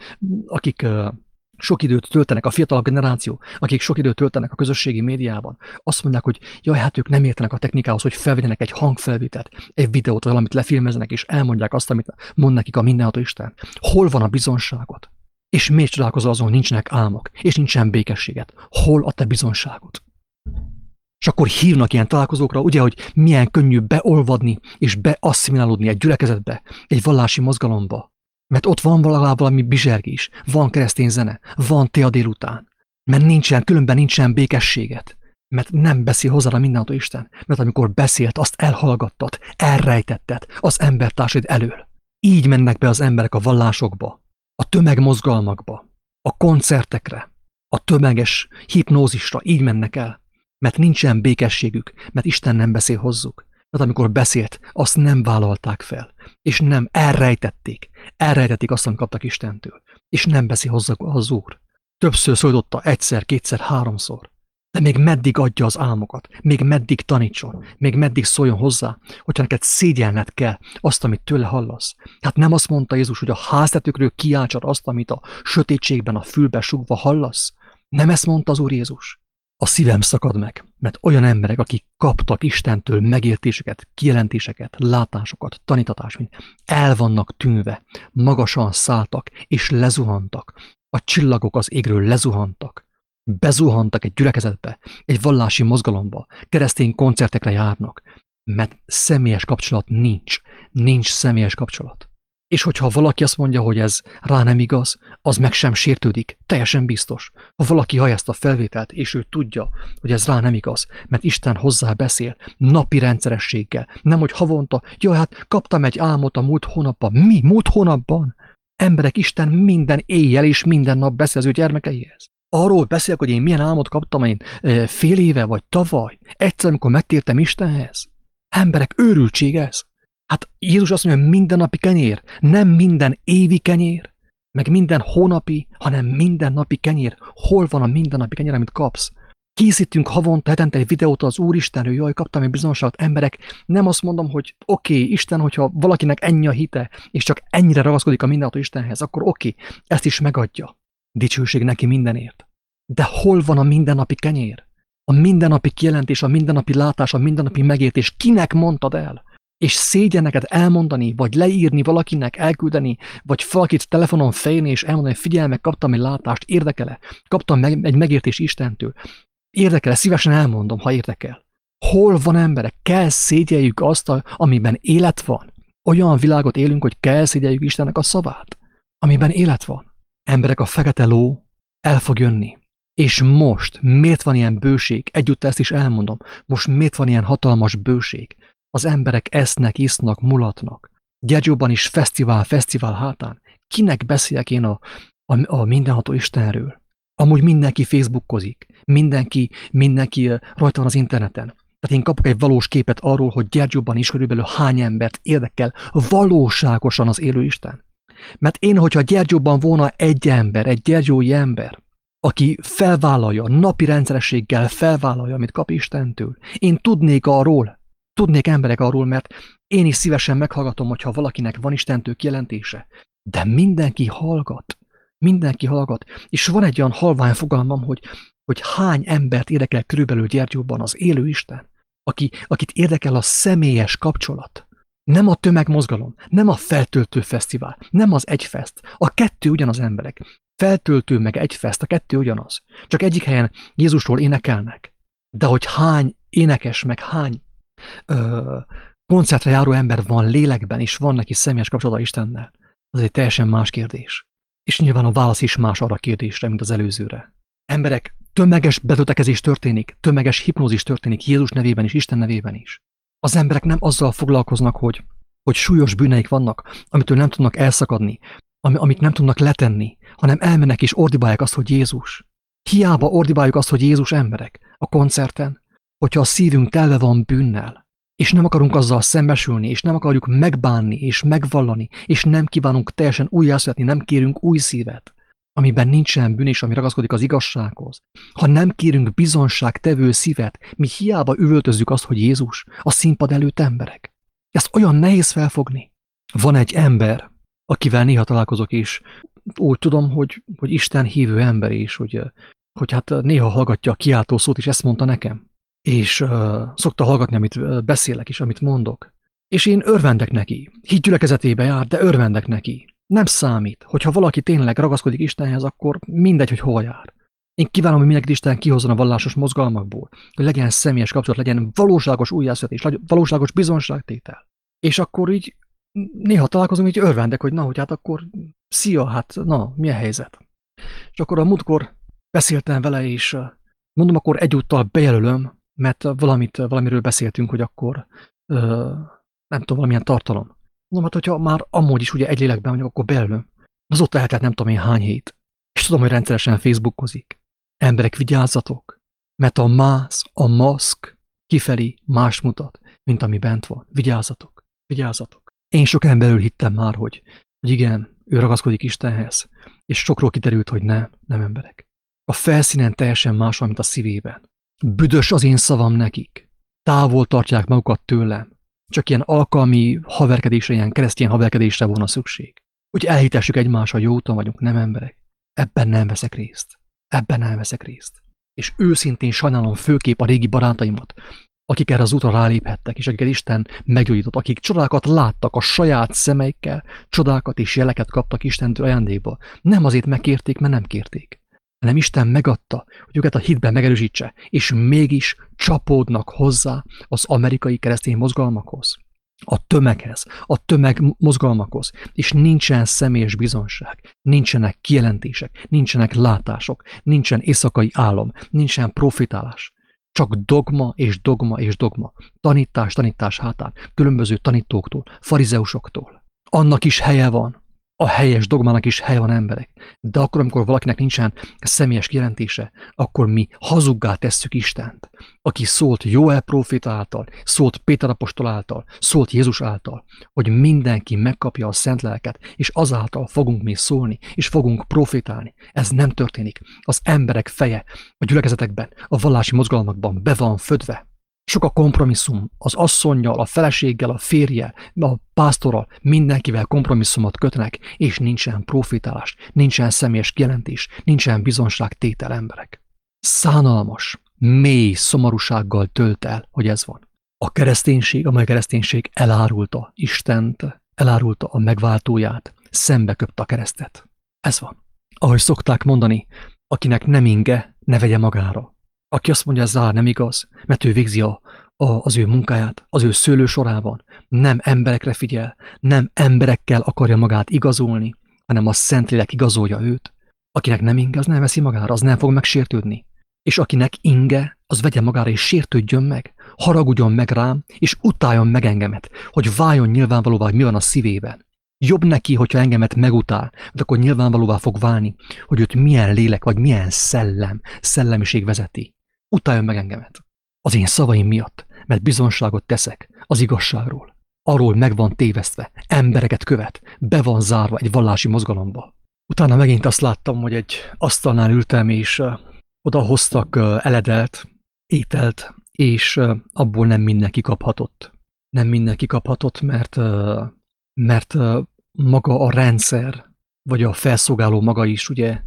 Speaker 1: akik sok időt töltenek, a fiatal generáció, akik sok időt töltenek a közösségi médiában, azt mondják, hogy jaj, hát ők nem értenek a technikához, hogy felvegyenek egy hangfelvételt, egy videót, valamit lefilmeznek, és elmondják azt, amit mond nekik a mindenható Isten. Hol van a bizonságot? És miért csodálkozol azon, hogy nincsenek álmok, és nincsen békességet? Hol a te bizonságod? És akkor hívnak ilyen találkozókra, ugye, hogy milyen könnyű beolvadni, és beasszimilálódni egy gyülekezetbe, egy vallási mozgalomba. Mert ott van valami bizsergés, van keresztény zene, van tea délután. Mert különben nincsen békességet. Mert nem beszél hozzá a mindenható Isten. Mert amikor beszélt, azt elhallgattad, elrejtetted az embertársaid elől. Így mennek be az emberek a vallásokba, a tömegmozgalmakba, a koncertekre, a tömeges hipnózisra, így mennek el. Mert nincsen békességük, mert Isten nem beszél hozzuk. Mert amikor beszélt, azt nem vállalták fel, és nem elrejtették azt, amit kaptak Istentől, és nem beszél hozzá az Úr. Többször szólította, egyszer, kétszer, háromszor. De még meddig adja az álmokat, még meddig tanítson, még meddig szóljon hozzá, hogyha neked szégyelned kell azt, amit tőle hallasz. Hát nem azt mondta Jézus, hogy a háztetőkről kiáltsad azt, amit a sötétségben, a fülbe sugva hallasz? Nem ezt mondta az Úr Jézus? A szívem szakad meg, mert olyan emberek, akik kaptak Istentől megértéseket, kijelentéseket, látásokat, tanítatást, mint el vannak tűnve, magasan szálltak és lezuhantak. A csillagok az égről lezuhantak. Bezuhantak egy gyülekezetbe, egy vallási mozgalomba, keresztény koncertekre járnak, mert személyes kapcsolat nincs személyes kapcsolat. És hogyha valaki azt mondja, hogy ez rá nem igaz, az meg sem sértődik, teljesen biztos. Ha valaki hallja ezt a felvételt, és ő tudja, hogy ez rá nem igaz, mert Isten hozzá beszél, napi rendszerességgel, nem hogy havonta, jaj, hát kaptam egy álmot a múlt hónapban. Mi? Múlt hónapban? Emberek, Isten minden éjjel és minden nap beszél az ő gyermekeihez. Arról beszélek, hogy én milyen álmot kaptam én fél éve vagy tavaly, egyszer, amikor megtértem Istenhez. Emberek, őrültség ez. Hát Jézus azt mondja, hogy mindennapi kenyér, nem minden évi kenyér, meg minden hónapi, hanem mindennapi kenyér. Hol van a mindennapi kenyér, amit kapsz? Készítünk havonta, hetente egy videót az Úristenről, jaj, kaptam egy bizonságot. Emberek, nem azt mondom, hogy oké, Isten, hogyha valakinek ennyi a hite, és csak ennyire ragaszkodik a mindenható Istenhez, akkor oké, ezt is megadja. Dicsőség neki mindenért. De hol van a mindennapi kenyér? A mindennapi kijelentés, a mindennapi látás, a mindennapi megértés. Kinek mondtad el? És szégyeneket elmondani, vagy leírni valakinek, elküldeni, vagy valakit telefonon fejlni, és elmondani, hogy figyelj meg, kaptam egy látást, érdekele? Kaptam egy megértés Istentől. Érdekele? Szívesen elmondom, ha érdekel. Hol van emberek? Kell szégyeljük azt, amiben élet van. Olyan világot élünk, hogy kell szégyeljük Istennek a szavát, amiben élet van. Emberek, a fekete ló el fog jönni. És most miért van ilyen bőség? Egyúttal ezt is elmondom. Most miért van ilyen hatalmas bőség? Az emberek esznek, isznak, mulatnak. Gyergyóban is fesztivál hátán. Kinek beszéljek én a mindenható Istenről? Amúgy mindenki Facebookozik. Mindenki rajta van az interneten. Tehát én kapok egy valós képet arról, hogy Gyergyóban is körülbelül hány embert érdekel valóságosan az élő Isten. Mert én, hogyha Gyergyóban volna egy ember, egy gyergyói ember, aki felvállalja, napi rendszerességgel felvállalja, amit kap Istentől, én tudnék emberek arról, mert én is szívesen meghallgatom, hogyha valakinek van Istentől kijelentése. De mindenki hallgat, és van egy olyan halvány fogalmam, hogy hány embert érdekel körülbelül Gyergyóban az élő Isten, akit érdekel a személyes kapcsolat. Nem a tömegmozgalom, nem a feltöltő fesztivál, nem az egyfest. A kettő ugyanaz emberek. Feltöltő meg egyfest, a kettő ugyanaz. Csak egyik helyen Jézusról énekelnek. De hogy hány énekes, meg hány koncertre járó ember van lélekben, és van neki személyes kapcsolata Istennel, az egy teljesen más kérdés. És nyilván a válasz is más arra a kérdésre, mint az előzőre. Emberek, tömeges betöltekezés történik, tömeges hipnózis történik Jézus nevében is, Isten nevében is. Az emberek nem azzal foglalkoznak, hogy súlyos bűneik vannak, amitől nem tudnak elszakadni, amit nem tudnak letenni, hanem elmennek és ordibálják azt, hogy Jézus. Hiába ordibáljuk azt, hogy Jézus emberek a koncerten, hogyha a szívünk telve van bűnnel, és nem akarunk azzal szembesülni, és nem akarjuk megbánni, és megvallani, és nem kívánunk teljesen újjászületni, nem kérünk új szívet, amiben nincsen bűn, és ami ragaszkodik az igazsághoz. Ha nem kérünk bizonságtevő szívet, mi hiába üvöltözzük azt, hogy Jézus, a színpad előtt emberek. Ezt olyan nehéz felfogni. Van egy ember, akivel néha találkozok, és úgy tudom, hogy Isten hívő ember is, hogy hát néha hallgatja a kiáltó szót, és ezt mondta nekem. És szokta hallgatni, amit beszélek, és amit mondok. És én örvendek neki. Hídgyülekezetébe jár, de örvendek neki. Nem számít, hogyha valaki tényleg ragaszkodik Istenhez, akkor mindegy, hogy hol jár. Én kívánom, hogy mindenkit Isten kihozzon a vallásos mozgalmakból, hogy legyen személyes kapcsolat, legyen valóságos újjászületés, valóságos bizonságtétel. És akkor így néha találkozom, így örvendek, hogy na, hogy hát akkor szia, hát na, mi a helyzet? És akkor a múltkor beszéltem vele, és mondom, akkor egyúttal bejelölöm, mert valamiről beszéltünk, hogy akkor nem tudom, valamilyen tartalom. Mondom, hát hogyha már amúgy is ugye egy lélekben vagyok, akkor bejelölöm. Azóta eltelt nem tudom én hány hét. És tudom, hogy rendszeresen Facebookozik. Emberek, vigyázzatok, mert a maszk kifelé más mutat, mint ami bent van. Vigyázzatok. Én sok emberről hittem már, hogy igen, ő ragaszkodik Istenhez, és sokról kiderült, hogy nem emberek. A felszínen teljesen más van, mint a szívében. Büdös az én szavam nekik. Távol tartják magukat tőlem. Csak ilyen alkalmi haverkedésre, ilyen keresztény haverkedésre volna szükség. Hogy elhitessük egymásra, jó úton vagyunk, nem emberek. Ebben nem veszek részt. Ebben nem veszek részt. És őszintén sajnálom főképp a régi barátaimat, akik erre az útra ráléphettek, és akiket Isten meggyógyított, akik csodákat láttak a saját szemeikkel, csodákat és jeleket kaptak Istentől ajándékba. Nem azért megkérték, mert nem kérték, hanem Isten megadta, hogy őket a hitben megerősítse, és mégis csapódnak hozzá az amerikai keresztény mozgalmakhoz, a tömeghez, a tömegmozgalmakhoz, és nincsen személyes bizonság, nincsenek kijelentések, nincsenek látások, nincsen éjszakai álom, nincsen profitálás. Csak dogma és dogma és dogma, tanítás hátán, különböző tanítóktól, farizeusoktól. Annak is helye van, a helyes dogmának is helye van, emberek. De akkor, amikor valakinek nincsen személyes kijelentése, akkor mi hazuggá tesszük Istent, aki szólt Jóel próféta által, szólt Péter apostol által, szólt Jézus által, hogy mindenki megkapja a szent lelket, és azáltal fogunk mi szólni, és fogunk profétálni. Ez nem történik. Az emberek feje a gyülekezetekben, a vallási mozgalmakban be van födve. Sok a kompromisszum, az asszonnyal, a feleséggel, a férjel, a pásztorral, mindenkivel kompromisszumot kötnek, és nincsen profitálás, nincsen személyes kijelentés, nincsen bizonságtétel, emberek. Szánalmas, mély szomorúsággal tölt el, hogy ez van. A kereszténység, a mai kereszténység elárulta Istent, elárulta a megváltóját, szembeköpte a keresztet. Ez van. Ahogy szokták mondani, akinek nem inge, ne vegye magára. Aki azt mondja, ez nem igaz, mert ő végzi az ő munkáját, az ő szőlősorában, nem emberekre figyel, nem emberekkel akarja magát igazolni, hanem a Szentlélek igazolja őt. Akinek nem inge, az nem veszi magára, az nem fog megsértődni. És akinek inge, az vegye magára és sértődjön meg, haragudjon meg rám, és utáljon meg engemet, hogy váljon nyilvánvalóvá, hogy mi van a szívében. Jobb neki, hogyha engemet megutál, de akkor nyilvánvalóvá fog válni, hogy őt milyen lélek, vagy milyen szellemiség vezeti. Utáljon meg engemet. Az én szavaim miatt, mert bizonságot teszek az igazságról. Arról meg van tévesztve, embereket követ, be van zárva egy vallási mozgalomba. Utána megint azt láttam, hogy egy asztalnál ültem, és oda hoztak eledelt, ételt, és abból nem mindenki kaphatott. Nem mindenki kaphatott, mert maga a rendszer, vagy a felszolgáló maga is ugye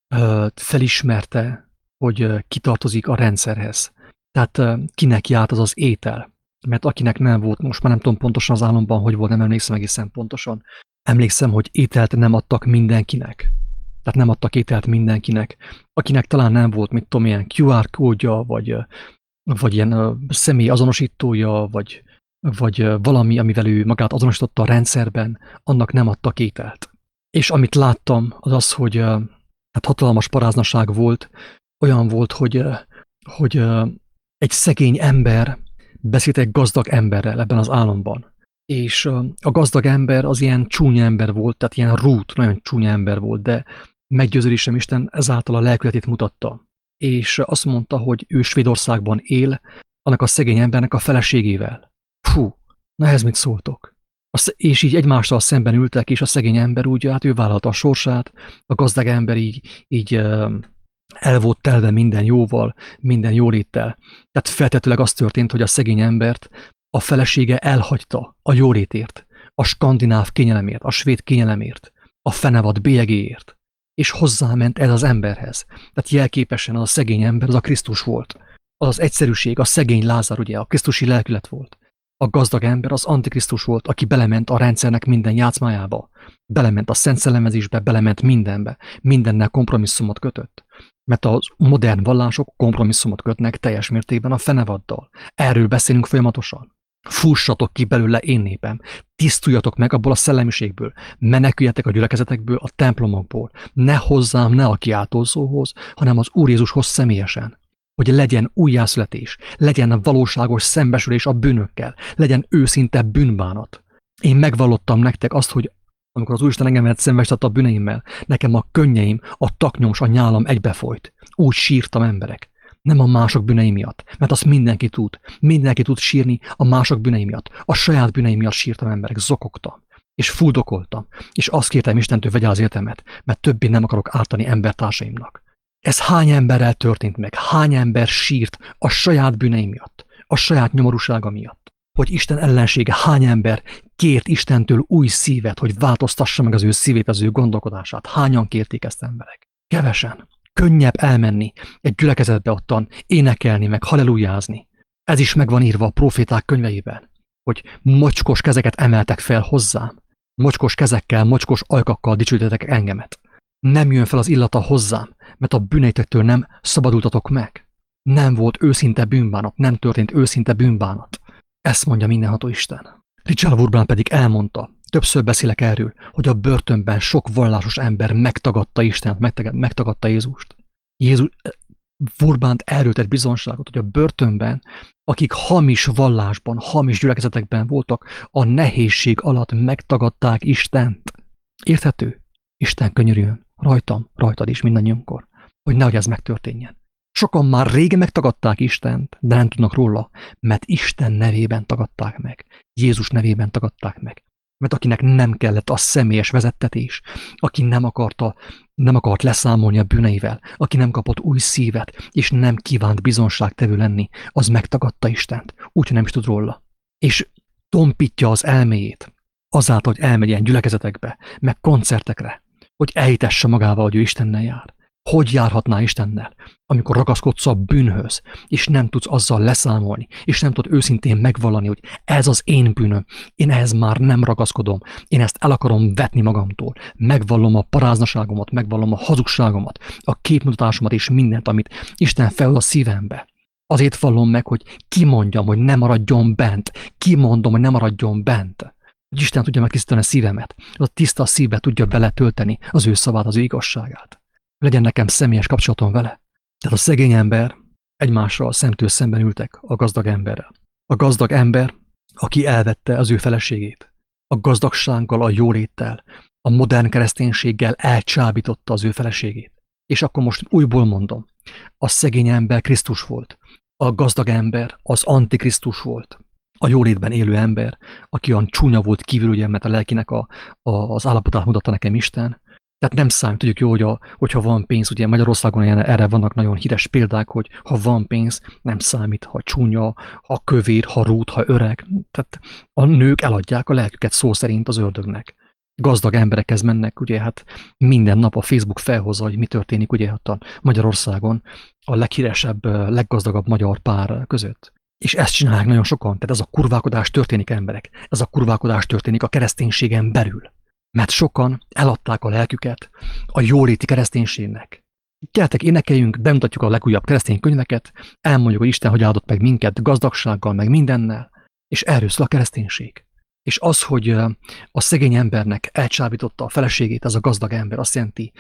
Speaker 1: felismerte, hogy kitartozik a rendszerhez. Tehát kinek járt az az étel. Mert akinek nem volt, most már nem tudom pontosan az államban, hogy volt, nem emlékszem egészen pontosan. Emlékszem, hogy ételt nem adtak mindenkinek. Tehát nem adtak ételt mindenkinek. Akinek talán nem volt, mit tudom, ilyen QR kódja, vagy ilyen személy azonosítója, vagy valami, amivel ő magát azonosította a rendszerben, annak nem adtak ételt. És amit láttam, az az, hogy hát hatalmas paráznaság volt, olyan volt, hogy egy szegény ember beszélt egy gazdag emberrel ebben az álomban. És a gazdag ember az ilyen csúnya ember volt, tehát ilyen rút, nagyon csúnya ember volt, de meggyőződésem Isten ezáltal a lelkületét mutatta. És azt mondta, hogy ő Svédországban él, annak a szegény embernek a feleségével. Fú, na ehhez mit szóltok? És így egymással szemben ültek, és a szegény ember úgy, hát ő vállalta a sorsát, a gazdag ember így el volt telve minden jóval, minden jóléttel. Tehát feltetőleg az történt, hogy a szegény embert a felesége elhagyta a jólétért, a skandináv kényelemért, a svéd kényelemért, a fenevad bélyegéért, és hozzáment ez az emberhez. Tehát jelképesen az a szegény ember, az a Krisztus volt. Az az egyszerűség, a szegény Lázár, ugye, a krisztusi lelkület volt. A gazdag ember az antikrisztus volt, aki belement a rendszernek minden játszmájába, belement a szent szellemezésbe, belement mindenbe, mindennel kompromisszumot kötött. Mert a modern vallások kompromisszumot kötnek teljes mértékben a fenevaddal. Erről beszélünk folyamatosan. Fussatok ki belőle, én népem, tisztuljatok meg abból a szellemiségből, meneküljetek a gyülekezetekből, a templomokból, ne hozzám, ne a kiáltószóhoz, hanem az Úr Jézushoz személyesen. Hogy legyen újjászületés, legyen valóságos szembesülés a bűnökkel, legyen őszinte bűnbánat. Én megvallottam nektek azt, hogy amikor az Úristen engemet szembesített a bűneimmel, nekem a könnyeim, a taknyom, a nyálam egybefolyt. Úgy sírtam, emberek. Nem a mások bűnei miatt, mert azt mindenki tud. Mindenki tud sírni a mások bűnei miatt. A saját bűnei miatt sírtam, emberek, zokogtam. És fuldokoltam. És azt kértem Istentől, vegye az életemet, mert többé nem akarok ártani embertársaimnak. Ez hány emberrel történt meg? Hány ember sírt a saját bűnei miatt, a saját nyomorúsága miatt? Hogy Isten ellensége hány ember kért Istentől új szívet, hogy változtassa meg az ő szívét, az ő gondolkodását? Hányan kérték ezt emberek? Kevesen. Könnyebb elmenni egy gyülekezetbe ottan, énekelni, meg hallelujázni. Ez is meg van írva a proféták könyveiben, hogy mocskos kezeket emeltek fel hozzám. Mocskos kezekkel, mocskos ajkakkal dicsőítetek engemet. Nem jön fel az illata hozzám, mert a bűneitektől nem szabadultatok meg. Nem volt őszinte bűnbánat, nem történt őszinte bűnbánat. Ezt mondja mindenható Isten. Richard Wurmbrand pedig elmondta, többször beszélek erről, hogy a börtönben sok vallásos ember megtagadta Istent, megtagadta Jézust. Wurmbrand erről tett bizonságot, hogy a börtönben, akik hamis vallásban, hamis gyülekezetekben voltak, a nehézség alatt megtagadták Istent. Érthető? Isten könyörüljön rajtam, rajtad is, mindannyiunkkor, hogy nehogy ez megtörténjen. Sokan már régen megtagadták Istent, de nem tudnak róla, mert Isten nevében tagadták meg. Jézus nevében tagadták meg. Mert akinek nem kellett a személyes vezettetés, aki nem akart leszámolni a bűneivel, aki nem kapott új szívet, és nem kívánt bizonságtevő lenni, az megtagadta Istent, úgyhogy nem is tud róla. És tompítja az elméjét, azáltal, hogy elmegy ilyen gyülekezetekbe, meg koncertekre, hogy elhitesse magával, hogy ő Istennel jár. Hogy járhatná Istennel, amikor ragaszkodsz a bűnhöz, és nem tudsz azzal leszámolni, és nem tudod őszintén megvallani, hogy ez az én bűnöm, én ehhez már nem ragaszkodom, én ezt el akarom vetni magamtól, megvallom a paráznaságomat, megvallom a hazugságomat, a képmutatásomat és mindent, amit Isten felad a szívembe. Azért vallom meg, hogy kimondjam, hogy ne maradjon bent, kimondom, hogy ne maradjon bent. Hogy Isten tudja megtisztítani a szívemet, az a tiszta szívbe tudja beletölteni az ő szavát, az ő igazságát. Legyen nekem személyes kapcsolatom vele. Tehát a szegény ember egymással szemtől szemben ültek a gazdag emberrel. A gazdag ember, aki elvette az ő feleségét, a gazdagsággal, a jóléttel, a modern kereszténységgel elcsábította az ő feleségét. És akkor most újból mondom, a szegény ember Krisztus volt, a gazdag ember az antikrisztus volt, a jólétben élő ember, aki olyan csúnya volt kívül, ugye, mert a lelkinek az állapotát mutatta nekem Isten. Tehát nem számít, tudjuk jó, hogyha van pénz, ugye Magyarországon erre vannak nagyon híres példák, hogy ha van pénz, nem számít, ha csúnya, ha kövér, ha rút, ha öreg. Tehát a nők eladják a lelküket szó szerint az ördögnek. Gazdag emberekhez mennek, ugye hát minden nap a Facebook felhozza, hogy mi történik ugye hát a Magyarországon a leghíresebb, leggazdagabb magyar pár között. És ezt csinálják nagyon sokan, tehát ez a kurválkodás történik emberek. Ez a kurválkodás történik a kereszténységen belül. Mert sokan eladták a lelküket a jóléti kereszténységnek. Gyertek, énekeljünk, bemutatjuk a legújabb keresztény könyveket, elmondjuk, hogy Isten hogy áldott meg minket gazdagsággal, meg mindennel, és erről szól a kereszténység. És az, hogy a szegény embernek elcsábította a feleségét, az a gazdag ember, azt jelenti,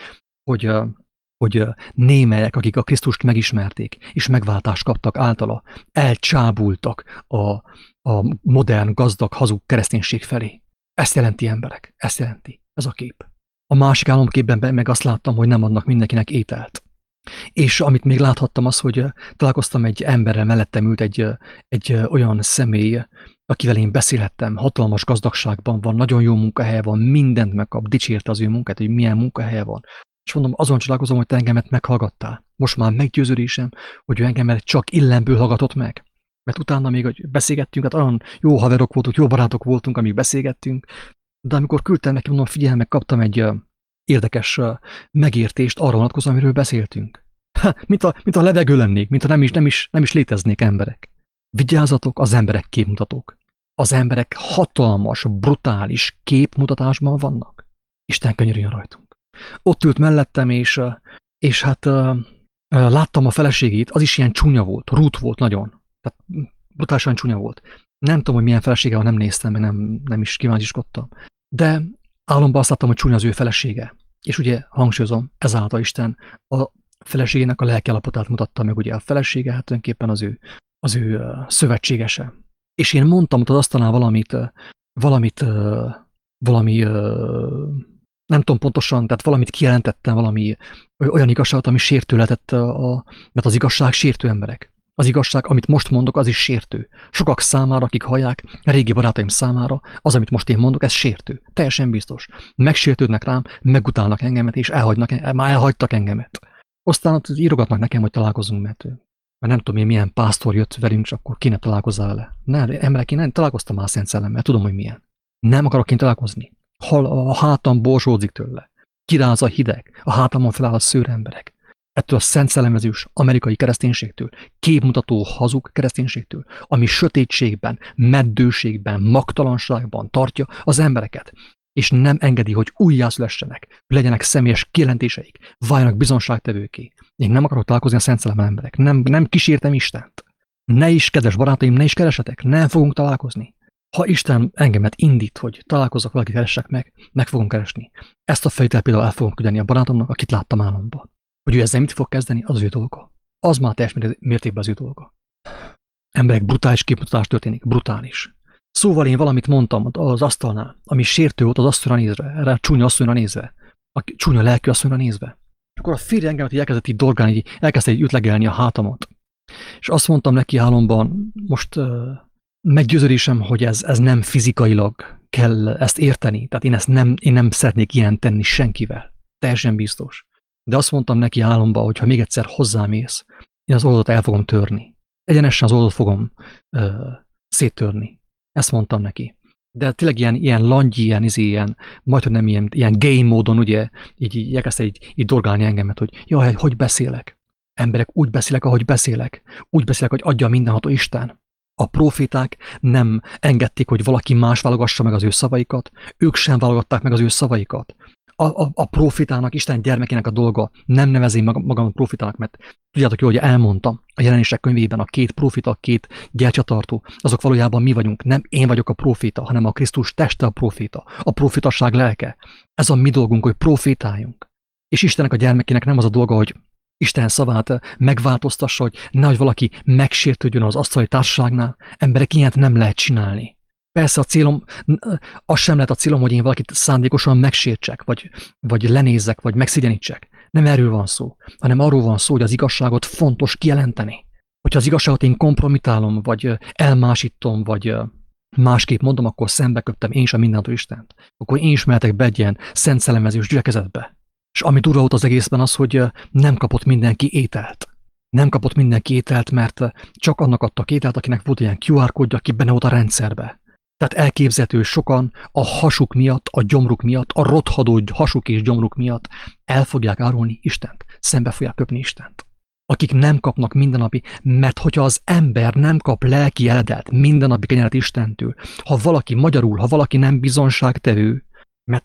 Speaker 1: hogy némelyek, akik a Krisztust megismerték, és megváltást kaptak általa, elcsábultak a modern, gazdag, hazug kereszténység felé. Ezt jelenti emberek, ezt jelenti, ez a kép. A másik álomképben meg azt láttam, hogy nem adnak mindenkinek ételt. És amit még láthattam az, hogy találkoztam egy emberrel, mellettem ült egy olyan személy, akivel én beszélhettem, hatalmas gazdagságban van, nagyon jó munkahelye van, mindent megkap, dicsérte az ő munkát, hogy milyen munkahelye van. És mondom, azon csodálkozom, hogy te engemet meghallgattál. Most már meggyőződésem, hogy ő engemet csak illemből hallgatott meg. Mert utána még, hogy beszélgettünk, hát olyan jó haverok voltunk, jó barátok voltunk, amíg beszélgettünk, de amikor küldtem neki, mondom, figyelj, meg kaptam egy érdekes megértést arra vonatkozóan, amiről beszéltünk. Mint a levegő lennék, mint a nem is léteznék emberek. Vigyázzatok, az emberek képmutatók. Az emberek hatalmas, brutális képmutatásban vannak. Isten könyörüljön rajtunk. Ott ült mellettem, és hát láttam a feleségét, az is ilyen csúnya volt, rút volt nagyon. Tehát brutálisan csúnya volt. Nem tudom, hogy milyen felesége van, nem néztem, meg nem is kíváncsiskodtam. De álomban azt láttam, hogy csúnya az ő felesége. És ugye hangsúlyozom, ezáltal Isten a feleségének a lelki állapotát mutatta meg, ugye a felesége, hát tulajdonképpen az ő szövetségese. És én mondtam ott az asztalnál valami nem tudom pontosan, tehát valamit kijelentettem, valami olyan igazságot, ami sértő lehetett, mert az igazság sértő emberek. Az igazság, amit most mondok, az is sértő. Sokak számára, akik hallják, a régi barátaim számára, az, amit most én mondok, ez sértő. Teljesen biztos. Megsértődnek rám, megutálnak engemet, és már elhagytak engemet. Aztán ott írogatnak nekem, hogy találkozunk, mert nem tudom én, milyen pásztor jött velünk, és akkor kéne találkozzál vele. Emberek, én nem találkoztam már Szent Szellemmel, tudom, hogy milyen. Nem akarok én találkozni. A hátam borsódzik tőle. Kiráz a hideg, a hátamon feláll a szőr emberek. Ettől a szent szellemezős amerikai kereszténységtől, képmutató hazug kereszténységtől, ami sötétségben, meddőségben, magtalanságban tartja az embereket, és nem engedi, hogy újjászülessenek, hogy legyenek személyes kijelentéseik, váljanak bizonságtevőké. Én nem akarok találkozni a szent szellemmel emberek, nem kísértem Istent. Ne is, kedves barátaim, ne is keresetek, nem fogunk találkozni. Ha Isten engemet indít, hogy találkozzak valakit, keressek meg fogom keresni. Ezt a fejtelt például el fogom küldeni a barátomnak, akit láttam álomban. Hogy ő ezzel mit fog kezdeni, az ő dolga. Az már teljes mértékben az ő dolga. Emberek, brutális képmutatás történik, brutális. Szóval én valamit mondtam az asztalnál, ami sértő volt az asszonyra nézve, erre a csúnya asszonyra nézve, a csúnya lelkű asszonyra nézve. Akkor a férj engemet így elkezdett így dorgálni, így elkezdte így ütlegelni a hátamat. És azt mondtam neki álomban, most meggyőződésem, hogy ez nem fizikailag kell ezt érteni. Tehát én nem szeretnék ilyen tenni senkivel. Teljesen biztos. De azt mondtam neki álomban, hogy ha még egyszer hozzámész, én az oldalt el fogom törni. Egyenesen az oldalt fogom széttörni. Ezt mondtam neki. De tényleg ilyen langyi, ilyen majdhogy nem ilyen gay módon, ugye, így elkezdte így dorgálni engemet, hogy jaj, hogy beszélek. Emberek, úgy beszélek, ahogy beszélek. Úgy beszélek, hogy adja mindenható Isten. A proféták nem engedték, hogy valaki más válogassa meg az ő szavaikat, ők sem válogatták meg az ő szavaikat. A profétának, Isten gyermekének a dolga, nem nevezi magam a profétának, mert tudjátok jól, hogy elmondtam a Jelenések könyvében, a két proféta, a két gyertyatartó, azok valójában mi vagyunk. Nem én vagyok a proféta, hanem a Krisztus teste a proféta, a profétasság lelke. Ez a mi dolgunk, hogy profétáljunk. És Istennek a gyermekének nem az a dolga, hogy Isten szavát megváltoztassa, hogy nehogy valaki megsértődjön az asztali társaságnál. Emberek, ilyet nem lehet csinálni. Persze a célom, az sem lehet a célom, hogy én valakit szándékosan megsértsek, vagy lenézzek, vagy megszigyenítsek. Nem erről van szó, hanem arról van szó, hogy az igazságot fontos kijelenteni. Hogyha az igazságot én kompromitálom, vagy elmásítom, vagy másképp mondom, akkor szembeköptem én is a mindenható Istent. Akkor én is mehetek be egy ilyen szent szellemezős gyülekezetbe. És ami durva volt az egészben az, hogy nem kapott mindenki ételt. Nem kapott mindenki ételt, mert csak annak adtak ételt, akinek volt ilyen QR kódja, aki benne volt a rendszerbe. Tehát elképzelhető, sokan a hasuk miatt, a gyomruk miatt, a rothadó hasuk és gyomruk miatt el fogják árulni Istent, szembe fogják köpni Istent. Akik nem kapnak mindennapi, mert hogyha az ember nem kap lelki eledelt, mindennapi kenyeret Istentől, ha valaki nem bizonságtevő, mert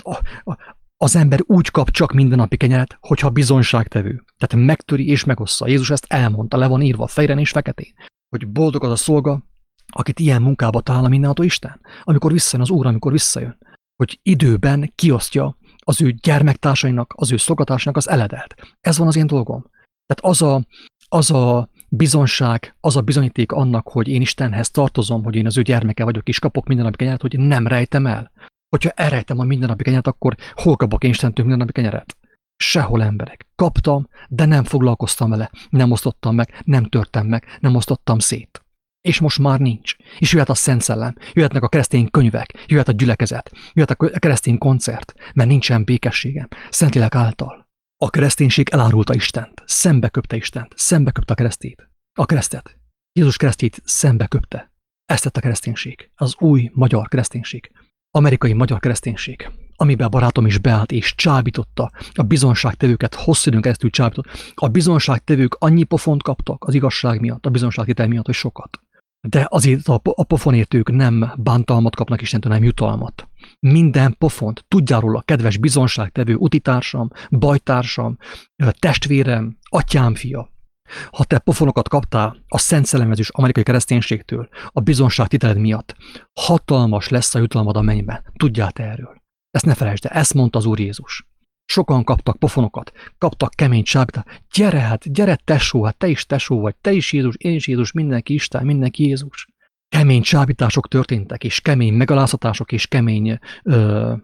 Speaker 1: az ember úgy kap csak mindennapi kenyeret, hogyha bizonságtevő. Tehát megtöri és megossza. Jézus ezt elmondta, le van írva fejren és feketén, hogy boldog az a szolga, akit ilyen munkába talál a mindenható Isten, amikor visszajön az Úr, amikor visszajön, hogy időben kiosztja az ő gyermektársainak, az ő szolgatásnak az eledelt. Ez van az én dolgom. Tehát az a bizonság, az a bizonyíték annak, hogy én Istenhez tartozom, hogy én az ő gyermeke vagyok, és kapok mindennapi kenyeret, hogy nem rejtem el. Hogyha elrejtem a mindennapi kenyeret, akkor hol kapok én Istentől mindennapi kenyeret? Sehol, emberek. Kaptam, de nem foglalkoztam vele, nem osztottam meg, nem törtem meg, nem osztottam szét. És most már nincs. És jöhet a Szent Szellem, jöhetnek a keresztény könyvek, jöhet a gyülekezet, jöhet a keresztény koncert, mert nincsen békességem. Szentlélek által. A kereszténység elárulta Istent, szembeköpte Istent, szembeköpte a keresztet. Jézus keresztjét szembeköpte. Ezt tett a kereszténység, az új magyar kereszténység, amerikai magyar kereszténység, amiben a barátom is beállt és csábította a bizonságtevőket, hosszú időn keresztül csábított. A bizonságtevők annyi pofont kaptak az igazság miatt, a bizonságtétel miatt, hogy sokat. De azért a pofonértők nem bántalmat kapnak Istentől, hanem jutalmat. Minden pofont, tudjál róla, kedves bizonságtevő, utitársam, bajtársam, testvérem, atyám fia. Ha te pofonokat kaptál a szent szellemezős amerikai kereszténységtől a bizonságtételed miatt, hatalmas lesz a jutalmad a mennyben. Tudjál te erről. Ezt ne felejtsd el, ezt mondta az Úr Jézus. Sokan kaptak pofonokat, kaptak kemény csábítást. Gyere tesó, hát te is tesó vagy, te is Jézus, én is Jézus, mindenki Isten, mindenki Jézus. Kemény csábítások történtek, és kemény megaláztatások, és kemény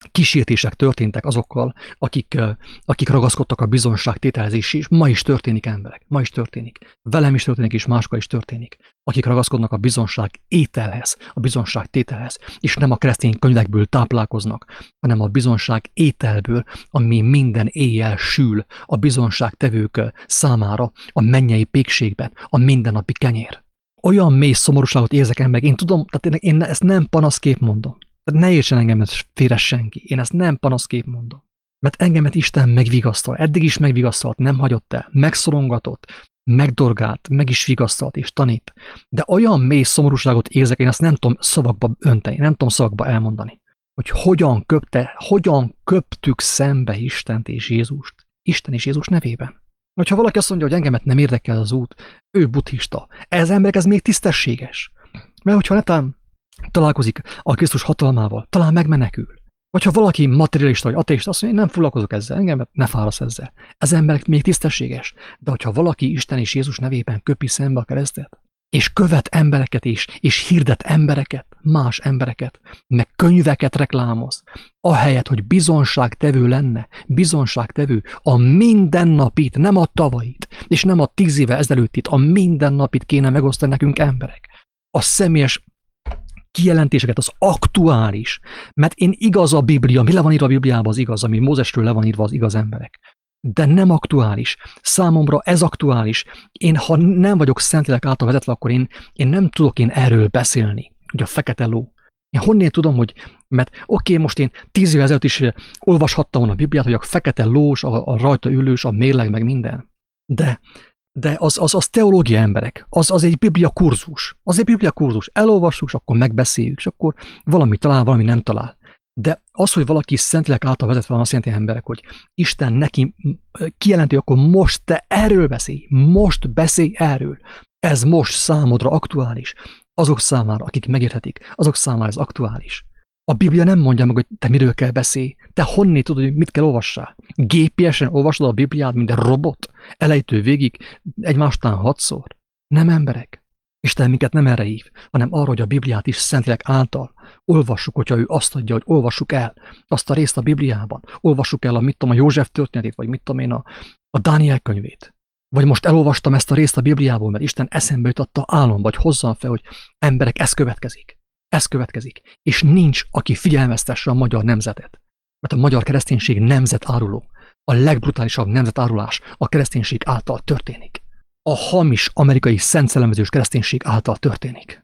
Speaker 1: kísértések történtek azokkal, akik ragaszkodtak a bizonságtételhez, és ma is történik, emberek, ma is történik. Velem is történik, és másokkal is történik. Akik ragaszkodnak a bizonság ételhez, a bizonság tételhez, és nem a keresztény könyvekből táplálkoznak, hanem a bizonság ételből, ami minden éjjel sül a bizonságtevők számára a mennyei pékségben, a mindennapi kenyér. Olyan mély szomorúságot érzek emberek, én tudom, tehát én ezt nem panaszkép mondom. Tehát ne értsen engemet félre senki. Én ezt nem panaszkép mondom. Mert engemet Isten megvigasztal. Eddig is megvigasztalt, nem hagyott el. Megszorongatott, megdorgált, meg is vigasztalt és tanít. De olyan mély szomorúságot érzek, én azt nem tudom szavakba önteni, nem tudom szavakba elmondani. Hogy hogyan köptük szembe Istent és Jézust. Isten és Jézus nevében. Hogyha valaki azt mondja, hogy engemet nem érdekel az út, ő buddhista. Ez emberek, ez még tisztességes. Mert hogyha netán találkozik a Krisztus hatalmával, talán megmenekül. Vagy ha valaki materialista vagy ateista, azt mondja, én nem foglalkozok ezzel, engem ne fárasz ezzel. Ez emberek még tisztességes. De hogyha valaki Isten és Jézus nevében köpi szembe a keresztet, és követ embereket és hirdet embereket, más embereket, meg könyveket reklámoz, ahelyett, hogy bizonságtevő lenne, bizonságtevő a mindennapit, nem a tavait, és nem a 10 éve ezelőttit, a mindennapit kéne megosztani nekünk emberek. A személyes kijelentéseket, az aktuális, mert én igaz a Biblia, mi le van írva a Bibliában, az igaz, ami Mózesről le van írva, az igaz emberek. De nem aktuális. Számomra ez aktuális. Én, ha nem vagyok Szentlélek által vezetve, akkor én nem tudok erről beszélni. Ugye a fekete ló. Én honnét tudom, hogy, mert most én 10 évvel ezelőtt is olvashattam volna a Bibliát, hogy a fekete lós, a rajta ülős, a mérleg, meg minden. De az teológia, emberek, az egy biblia kurzus. Az egy biblia kurzus. Elolvassuk, és akkor megbeszéljük, és akkor valami talál, valami nem talál. De az, hogy valaki Szentlélek által vezetve van, azt jelenti, emberek, hogy Isten neki kijelenti, akkor most te erről beszélj, most beszélj erről. Ez most számodra aktuális. Azok számára, akik megérthetik, azok számára ez aktuális. A Biblia nem mondja meg, hogy te miről kell beszélj. Te honnét tudod, hogy mit kell olvassál? GPS-en olvasod a Bibliát, mint egy robot, elejtő végig, egymás után 6-szor. Nem, emberek. Isten minket nem erre hív, hanem arra, hogy a Bibliát is Szentlélek által olvassuk, hogyha ő azt adja, hogy olvassuk el azt a részt a Bibliában. Olvassuk el a József történetét, vagy a Dániel könyvét. Vagy most elolvastam ezt a részt a Bibliából, mert Isten eszembe jutotta álomba, vagy hozzam fel, hogy emberek, ez következik. Ez következik. És nincs, aki figyelmeztesse a magyar nemzetet. Mert a magyar kereszténység nemzetáruló. A legbrutálisabb nemzetárulás a kereszténység által történik. A hamis amerikai szentszellemezős kereszténység által történik.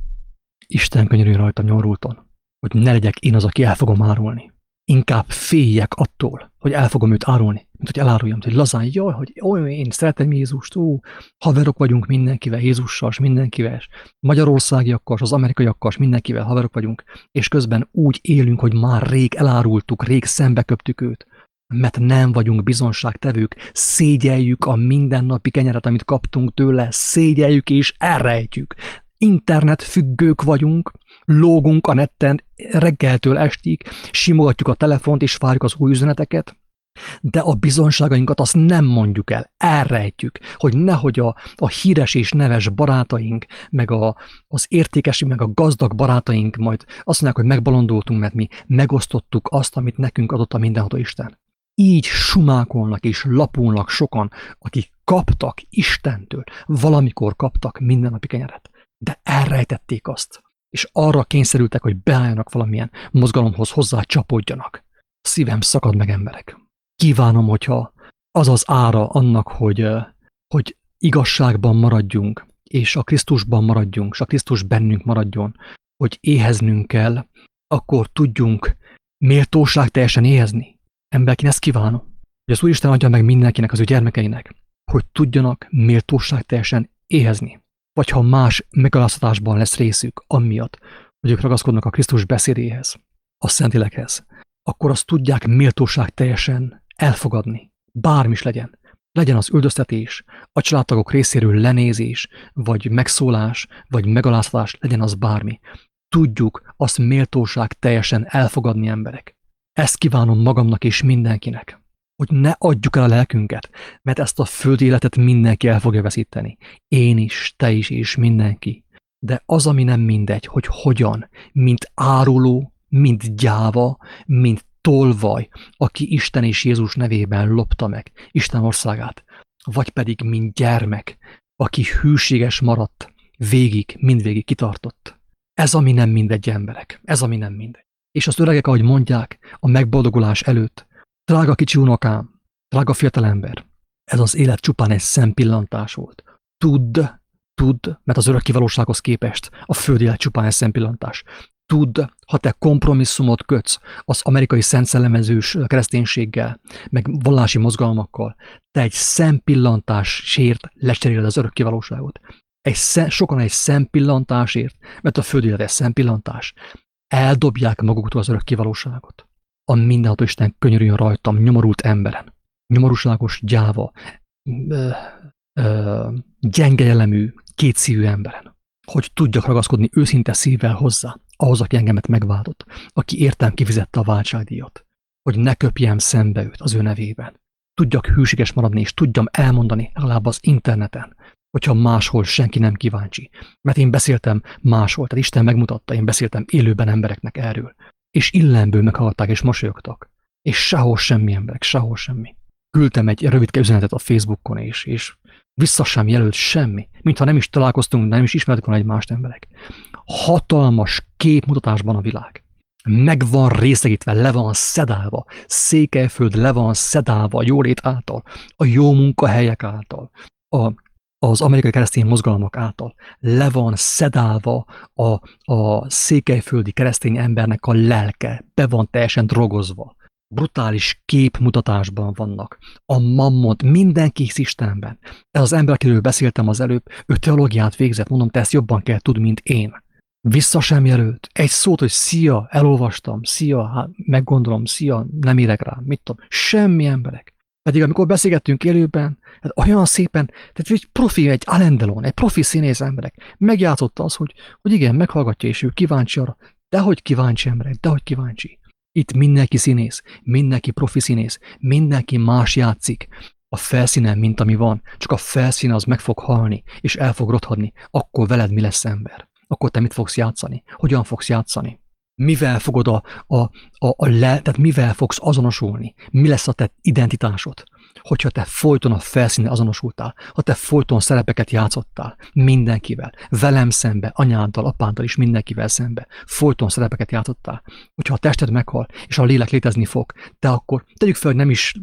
Speaker 1: Isten könyörüljön rajta nyomorultan, hogy ne legyek én az, aki el fogom árulni. Inkább féljek attól, hogy el fogom őt árulni, mint hogy eláruljam, hogy lazán, jaj, hogy olyan, én szeretem Jézust, haverok vagyunk mindenkivel, Jézussal, és mindenkivel, és magyarországiakkal, és az amerikaiakkal, és mindenkivel haverok vagyunk, és közben úgy élünk, hogy már rég elárultuk, rég szembeköptük őt, mert nem vagyunk bizonságtevők, szégyeljük a mindennapi kenyeret, amit kaptunk tőle, szégyeljük és elrejtjük. Internetfüggők vagyunk, lógunk a netten reggeltől estig, simogatjuk a telefont és várjuk az új üzeneteket, de a bizonságainkat azt nem mondjuk el, elrejtjük, hogy nehogy a híres és neves barátaink, meg az értékes, meg a gazdag barátaink majd azt mondják, hogy megbolondultunk, mert mi megosztottuk azt, amit nekünk adott a mindenható Isten. Így sumákolnak és lapulnak sokan, akik kaptak Istentől, valamikor kaptak mindennapi kenyeret, de elrejtették azt, és arra kényszerültek, hogy beálljanak valamilyen mozgalomhoz, hozzá csapódjanak. Szívem szakad meg, emberek. Kívánom, hogyha az az ára annak, hogy igazságban maradjunk, és a Krisztusban maradjunk, és a Krisztus bennünk maradjon, hogy éheznünk kell, akkor tudjunk méltóság teljesen éhezni. Emberek, én ezt kívánom, hogy az Úristen adja meg mindenkinek, az ő gyermekeinek, hogy tudjanak méltóság teljesen éhezni. Vagy ha más megaláztatásban lesz részük, amiatt, hogy ők ragaszkodnak a Krisztus beszédéhez, a Szentlélekhez, akkor azt tudják méltóság teljesen elfogadni. Bármi is legyen. Legyen az üldöztetés, a családtagok részéről lenézés, vagy megszólás, vagy megaláztatás, legyen az bármi. Tudjuk azt méltóság teljesen elfogadni, emberek. Ezt kívánom magamnak és mindenkinek, hogy ne adjuk el a lelkünket, mert ezt a földi életet mindenki el fogja veszíteni. Én is, te is, és mindenki. De az, ami nem mindegy, hogy hogyan, mint áruló, mint gyáva, mint tolvaj, aki Isten és Jézus nevében lopta meg Isten országát, vagy pedig mint gyermek, aki hűséges maradt, mindvégig kitartott. Ez ami nem mindegy, emberek, ez ami nem mindegy. És az öregek, ahogy mondják, a megboldogulás előtt, drága kicsi unokám, drága fiatalember, ez az élet csupán egy szempillantás volt. Tudd, mert az örökké valósághoz képest a földi élet csupán egy szempillantás. Tudd, ha te kompromisszumot kötsz az amerikai szentszellemezős kereszténységgel, meg vallási mozgalmakkal, te egy szempillantásért lecseréled az örökké valóságot. Sokan egy szempillantásért, mert a földi élet egy szempillantás, eldobják maguktól az örökké valóságot. A mindenható Isten könyörüljön rajtam, nyomorult emberen, nyomorúságos, gyáva, gyenge jellemű, kétszívű emberen, hogy tudjak ragaszkodni őszinte szívvel hozzá, ahhoz, aki engemet megváltott, aki értem kifizette a váltságdíjat, hogy ne köpjem szembe őt az ő nevében. Tudjak hűséges maradni, és tudjam elmondani legalább az interneten, hogyha máshol senki nem kíváncsi. Mert én beszéltem máshol, tehát Isten megmutatta, én beszéltem élőben embereknek erről. És illemből meghallgatták, és mosolyogtak. És sehol semmi emberek, sehol semmi. Küldtem egy rövidke üzenetet a Facebookon, és vissza sem jelölt semmi, mintha nem is találkoztunk, nem is ismertük volna egymást emberek. Hatalmas képmutatásban a világ. Meg van részegítve, le van szedálva, Székelyföld le van szedálva a jólét által, a jó munkahelyek által, az amerikai keresztény mozgalmak által. Le van szedálva a székelyföldi keresztény embernek a lelke, be van teljesen drogozva. Brutális képmutatásban vannak. A mammont, mindenki hisz Istenben. Ez az ember, akiről beszéltem az előbb, ő teológiát végzett, mondom, te ezt jobban kell tudni, mint én. Vissza sem jelölt. Egy szót, hogy szia, elolvastam, szia, hát meggondolom, szia, nem érek rá, mit tudom. Semmi emberek. Pedig amikor beszélgettünk élőben, hát olyan szépen, tehát egy profi, egy Alain Delon, egy profi színész emberek megjátszotta az, hogy igen, meghallgatja, és ő kíváncsi arra. Dehogy kíváncsi emberek, dehogy kíváncsi. Itt mindenki színész, mindenki profi színész, mindenki más játszik. A felszínen, mint ami van, csak a felszín az meg fog halni, és el fog rothadni. Akkor veled mi lesz, ember? Akkor te mit fogsz játszani? Hogyan fogsz játszani? Mivel fogod tehát mivel fogsz azonosulni? Mi lesz a te identitásod? Hogyha te folyton a felszínen azonosultál, ha te folyton szerepeket játszottál mindenkivel, velem szembe, anyáddal, apáddal is mindenkivel szembe, folyton szerepeket játszottál, hogyha a tested meghal, és a lélek létezni fog, te akkor, tegyük fel, hogy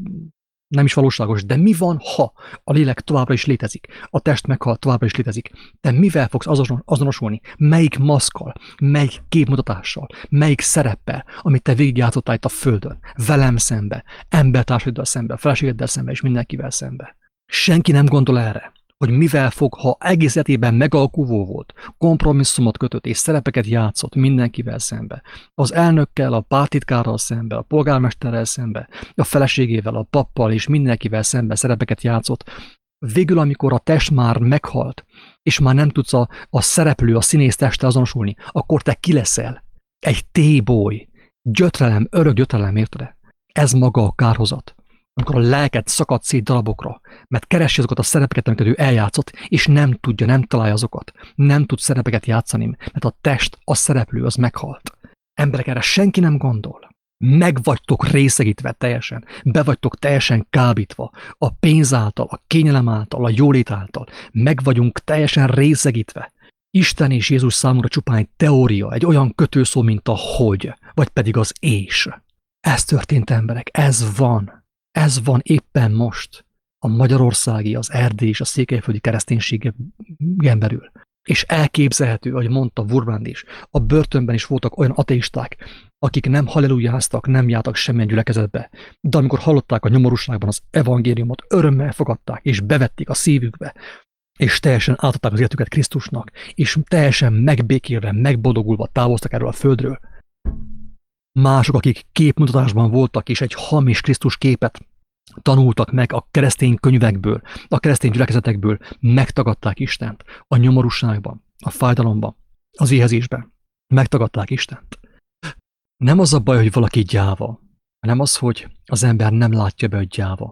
Speaker 1: nem is valóságos, de mi van, ha a lélek továbbra is létezik, a test meghal, továbbra is létezik? Te mivel fogsz azonosulni? Melyik maszkkal, melyik képmutatással, melyik szereppel, amit te végigjátszottál itt a földön, velem szembe, embertársaiddal szembe, a feleségeddel szembe és mindenkivel szembe? Senki nem gondol erre, hogy mivel fog, ha egész életében megalkuvó volt, kompromisszumot kötött és szerepeket játszott mindenkivel szembe. Az elnökkel, a pártitkárral szembe, a polgármesterrel szembe, a feleségével, a pappal és mindenkivel szembe szerepeket játszott. Végül, amikor a test már meghalt, és már nem tudsz a szereplő, a színész teste azonosulni, akkor te ki leszel? Egy téboly, gyötrelem, örök gyötrelem, érted? Ez maga a kárhozat. Amikor a lelked szakad szét darabokra, mert keresi azokat a szerepeket, amiket ő eljátszott, és nem tudja, nem találja azokat. Nem tud szerepeket játszani, mert a test, a szereplő, az meghalt. Emberek, erre senki nem gondol. Meg vagytok részegítve teljesen, be vagytok teljesen kábítva. A pénz által, a kényelem által, a jólét által. Meg vagyunk teljesen részegítve. Isten és Jézus számunkra csupán egy teória, egy olyan kötőszó, mint a hogy, vagy pedig az és. Ez történt, emberek, ez van. Ez van éppen most a magyarországi, az erdélyi és a székelyföldi kereszténységen belül. És elképzelhető, ahogy mondta Wurmbrand is, a börtönben is voltak olyan ateisták, akik nem hallelujáztak, nem jártak semmilyen gyülekezetbe, de amikor hallották a nyomorúságban az evangéliumot, örömmel fogadták és bevették a szívükbe, és teljesen átadták az életüket Krisztusnak, és teljesen megbékélve, megboldogulva távoztak erről a földről. Mások, akik képmutatásban voltak, és egy hamis Krisztus képet tanultak meg a keresztény könyvekből, a keresztény gyülekezetekből, megtagadták Istent a nyomorúságban, a fájdalomban, az éhezésben. Megtagadták Istent. Nem az a baj, hogy valaki gyáva, hanem az, hogy az ember nem látja be, hogy gyáva.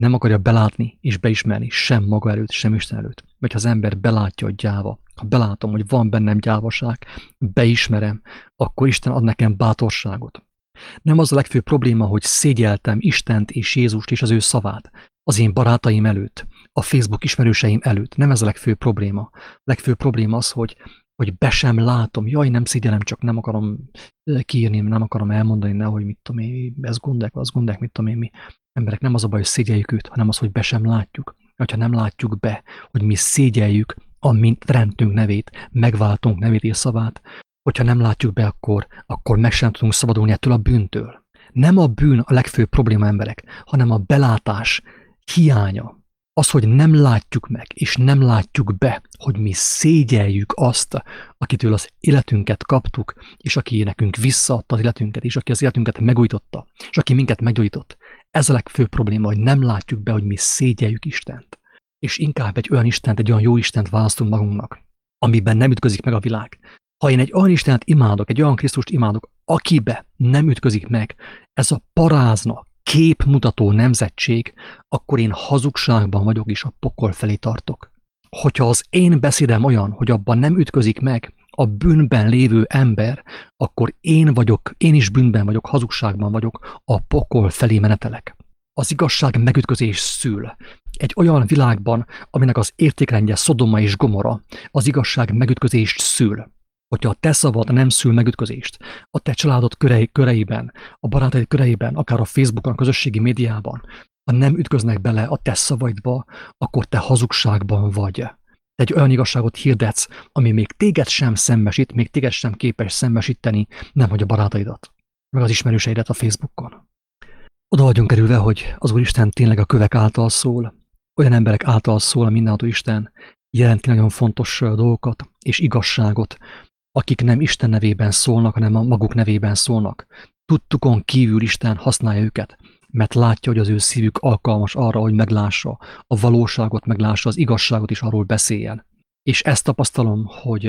Speaker 1: Nem akarja belátni és beismerni sem maga előtt, sem Isten előtt. Vagy ha az ember belátja, hogy gyáva, ha belátom, hogy van bennem gyávaság, beismerem, akkor Isten ad nekem bátorságot. Nem az a legfőbb probléma, hogy szégyeltem Istent és Jézust és az ő szavát az én barátaim előtt, a Facebook ismerőseim előtt. Nem ez a legfőbb probléma. A legfőbb probléma az, hogy be sem látom. Jaj, nem szégyellem, csak nem akarom kiírni, nem akarom elmondani, nehogy mit tudom én, ezt gondolják, azt gondolják, mit tudom én, mi. Emberek, nem az a baj, hogy szégyeljük őt, hanem az, hogy be sem látjuk. Ha nem látjuk be, hogy mi szégyeljük a mi teremtünk nevét, megváltunk nevét és szavát, hogyha nem látjuk be, akkor meg sem tudunk szabadulni ettől a bűntől. Nem a bűn a legfőbb probléma, emberek, hanem a belátás hiánya. Az, hogy nem látjuk meg, és nem látjuk be, hogy mi szégyeljük azt, akitől az életünket kaptuk, és aki nekünk visszaadta az életünket, és aki az életünket megújította, és aki minket meggyógyított. Ez a legfőbb probléma, hogy nem látjuk be, hogy mi szégyeljük Istent. És inkább egy olyan Istent, egy olyan jó Istent választunk magunknak, amiben nem ütközik meg a világ. Ha én egy olyan Istent imádok, egy olyan Krisztust imádok, akibe nem ütközik meg ez a parázna, képmutató nemzetség, akkor én hazugságban vagyok, és a pokol felé tartok. Hogyha az én beszédem olyan, hogy abban nem ütközik meg a bűnben lévő ember, akkor én is bűnben vagyok, hazugságban vagyok, a pokol felé menetelek. Az igazság megütközés szül. Egy olyan világban, aminek az értékrendje Szodoma és Gomora, az igazság megütközést szül. Hogyha a te szavad nem szül megütközést, a te családod köreiben, a barátaid köreiben, akár a Facebookon, a közösségi médiában, ha nem ütköznek bele a te szavaidba, akkor te hazugságban vagy. Te egy olyan igazságot hirdetsz, ami még téged sem szembesít, még téged sem képes szembesíteni, nemhogy a barátaidat, meg az ismerőseidet a Facebookon. Oda vagyunk kerülve, hogy az Úristen tényleg a kövek által szól, olyan emberek által szól a mindenható Isten, jelent ki nagyon fontos dolgokat és igazságot, akik nem Isten nevében szólnak, hanem a maguk nevében szólnak. Tudtukon kívül Isten használja őket, mert látja, hogy az ő szívük alkalmas arra, hogy meglássa a valóságot, meglássa az igazságot, és arról beszéljen. És ezt tapasztalom,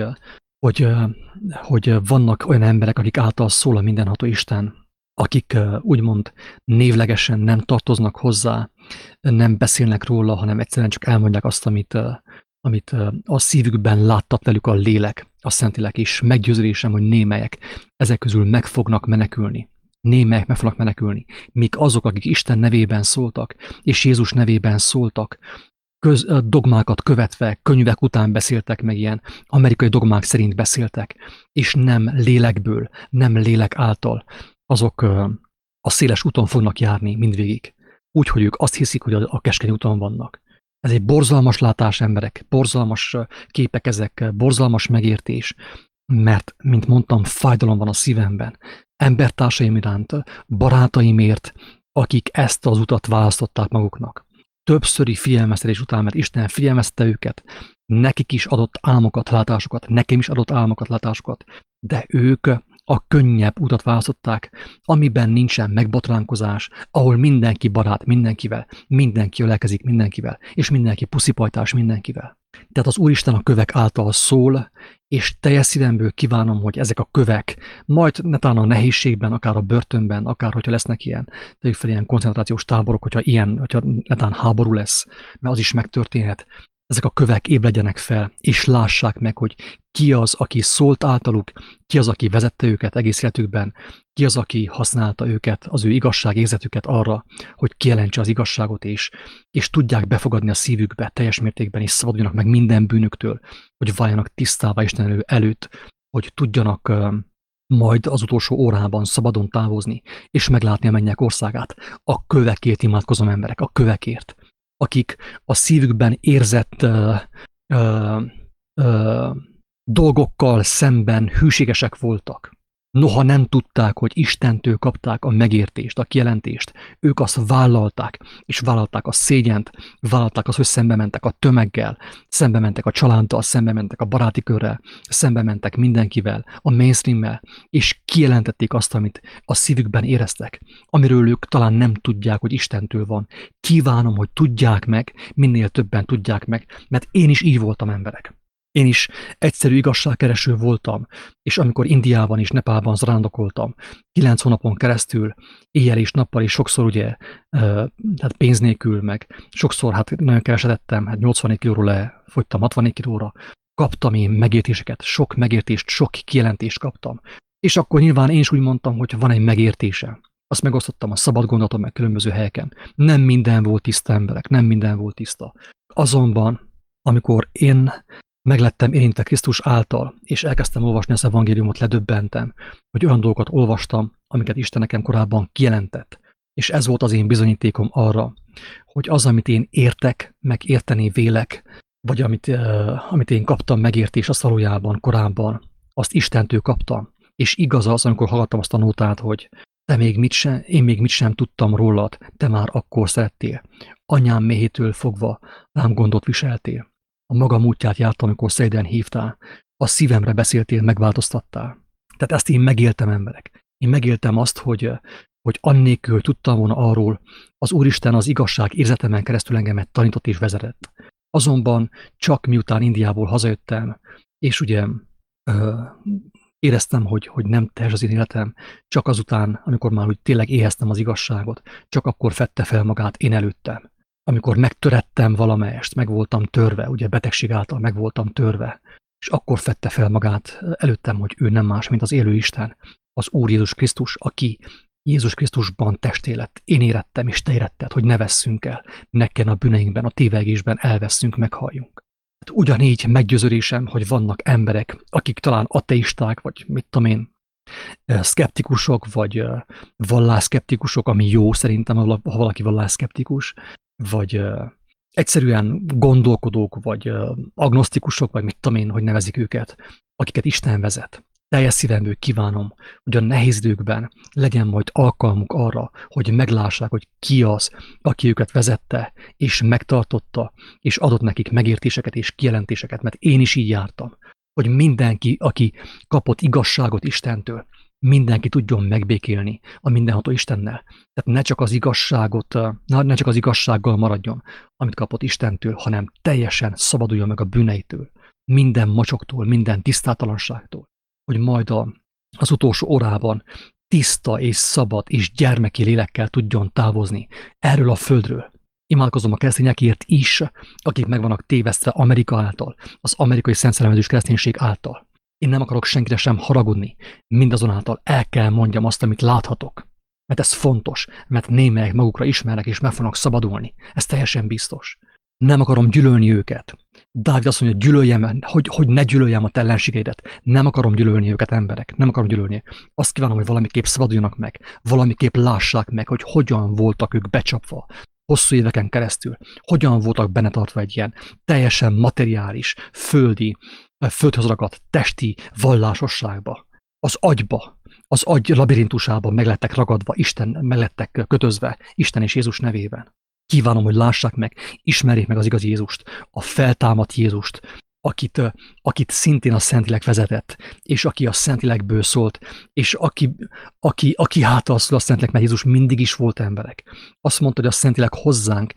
Speaker 1: hogy vannak olyan emberek, akik által szól a mindenható Isten, akik úgymond névlegesen nem tartoznak hozzá, nem beszélnek róla, hanem egyszerűen csak elmondják azt, amit a szívükben láttat velük a lélek, a Szentlélek, és meggyőződésem, hogy némelyek ezek közül meg fognak menekülni. Némelyek meg fognak menekülni. Míg azok, akik Isten nevében szóltak, és Jézus nevében szóltak, dogmákat követve, könyvek után beszéltek, meg ilyen amerikai dogmák szerint beszéltek, és nem lélekből, nem lélek által, azok a széles úton fognak járni mindvégig. Úgy, hogy ők azt hiszik, hogy a keskeny úton vannak. Ez egy borzalmas látás, emberek, borzalmas képek ezek, borzalmas megértés, mert, mint mondtam, fájdalom van a szívemben. Embertársaim iránt, barátaimért, akik ezt az utat választották maguknak. Többszöri figyelmeztetés után, mert Isten figyelmezte őket, nekik is adott álmokat, látásokat, nekem is adott álmokat, látásokat, de ők a könnyebb utat választották, amiben nincsen megbotránkozás, ahol mindenki barát mindenkivel, mindenki ölelkezik mindenkivel, és mindenki puszipajtás mindenkivel. Tehát az Úristen a kövek által szól, és teljes szívemből kívánom, hogy ezek a kövek, majd netán a nehézségben, akár a börtönben, akár hogyha lesznek ilyen, tegyük fel ilyen koncentrációs táborok, hogyha netán háború lesz, mert az is megtörténhet, ezek a kövek ébredjenek fel, és lássák meg, hogy ki az, aki szólt általuk, ki az, aki vezette őket egész életükben, ki az, aki használta őket, az ő igazságérzetüket arra, hogy kijelentse az igazságot, és tudják befogadni a szívükbe teljes mértékben, és szabaduljanak meg minden bűnüktől, hogy váljanak tisztává Isten előtt, hogy tudjanak majd az utolsó órában szabadon távozni, és meglátni a mennyek országát. A kövekért imádkozom, emberek, a kövekért, akik a szívükben érzett dolgokkal szemben hűségesek voltak. Noha nem tudták, hogy Istentől kapták a megértést, a kijelentést, ők azt vállalták, és vállalták a szégyent, vállalták azt, hogy szembe mentek a tömeggel, szembe mentek a családdal, szembe mentek a baráti körrel, szembe mentek mindenkivel, a mainstreammel, és kijelentették azt, amit a szívükben éreztek, amiről ők talán nem tudják, hogy Istentől van. Kívánom, hogy tudják meg, minél többen tudják meg, mert én is így voltam, emberek. Én is egyszerű igazságkereső voltam, és amikor Indiában és Nepálban zarándokoltam, 9 hónapon keresztül, éjjel és nappal, és sokszor ugye, hát pénz nélkül, meg sokszor hát nagyon keveset ettem, hát 84 kilóról lefogytam 64 kilóra, kaptam én megértéseket, sok megértést, sok kijelentést kaptam. És akkor nyilván én is úgy mondtam, hogy van egy megértése. Azt megosztottam a szabad gondolatom meg különböző helyeken. Nem minden volt tiszta, emberek, nem minden volt tiszta. Azonban, amikor én meglettem érintve Krisztus által, és elkezdtem olvasni az evangéliumot, ledöbbentem, hogy olyan dolgokat olvastam, amiket Isten nekem korábban kijelentett. És ez volt az én bizonyítékom arra, hogy az, amit én értek, meg érteni vélek, vagy amit én kaptam megértés, azt valójában korábban, azt Istentől kaptam. És igaz az, amikor hallgattam azt a nótát, hogy én még mit sem tudtam rólad, te már akkor szerettél. Anyám méhétől fogva rám gondot viseltél. A magam útját jártam, amikor Szeiden hívtál. A szívemre beszéltél, megváltoztattál. Tehát ezt én megéltem, emberek. Én megéltem azt, hogy annélkül, hogy tudtam volna arról, az Úristen az igazság érzetemen keresztül engemet tanított és vezetett. Azonban csak miután Indiából hazajöttem, és ugye éreztem, hogy nem teljes az én életem, csak azután, amikor már úgy tényleg éheztem az igazságot, csak akkor fedte fel magát én előttem. Amikor megtörettem valamelyest, meg voltam törve, ugye betegség által meg voltam törve, és akkor fedte fel magát előttem, hogy ő nem más, mint az élő Isten, az Úr Jézus Krisztus, aki Jézus Krisztusban testé lett. Én érettem, és te éretted, hogy ne vesszünk el, nekken a bűneinkben, a tévegésben elveszünk, meghalljunk. Hát ugyanígy meggyőződésem, hogy vannak emberek, akik talán ateisták, vagy mit tudom én, szkeptikusok, vagy vallásszkeptikusok, ami jó szerintem, ha valaki vallásszkeptikus, vagy egyszerűen gondolkodók, vagy agnosztikusok, vagy mit tudom én, hogy nevezik őket, akiket Isten vezet. Teljes szívemből kívánom, hogy a nehéz időkben legyen majd alkalmuk arra, hogy meglássák, hogy ki az, aki őket vezette, és megtartotta, és adott nekik megértéseket és kijelentéseket, mert én is így jártam. Hogy mindenki, aki kapott igazságot Istentől, mindenki tudjon megbékélni a mindenható Istennel. Tehát ne csak az igazsággal maradjon, amit kapott Istentől, hanem teljesen szabaduljon meg a bűneitől, minden mocsoktól, minden tisztátalanságtól. Hogy majd az utolsó órában tiszta és szabad és gyermeki lélekkel tudjon távozni erről a földről. Imádkozom a keresztényekért is, akik meg vannak tévesztve Amerika által, az amerikai szentszellemezős kereszténység által. Én nem akarok senkire sem haragudni, mindazonáltal el kell mondjam azt, amit láthatok. Mert ez fontos, mert némelyek magukra ismernek és meg fognak szabadulni. Ez teljesen biztos. Nem akarom gyűlölni őket. Dávid azt mondja, gyűlöljem, hogy ne gyűlöljem a te ellenségeidet. Nem akarom gyűlölni őket, emberek. Nem akarom gyűlölni. Azt kívánom, hogy valamiképp szabaduljanak meg. Valamiképp lássák meg, hogy hogyan voltak ők becsapva. Hosszú éveken keresztül. Hogyan voltak benne tartva egy ilyen teljesen materiális, földi, földhöz ragadt, testi vallásosságba. Az agyba, az agy labirintusába meg lettek ragadva, meg lettek kötözve Isten és Jézus nevében. Kívánom, hogy lássák meg, ismerjék meg az igazi Jézust, a feltámadt Jézust, akit szintén a Szentlélek vezetett, és aki a Szentlélegből szólt, és aki hátal szól a Szentlélek, mert Jézus mindig is volt, emberek. Azt mondta, hogy a Szentlélek hozzánk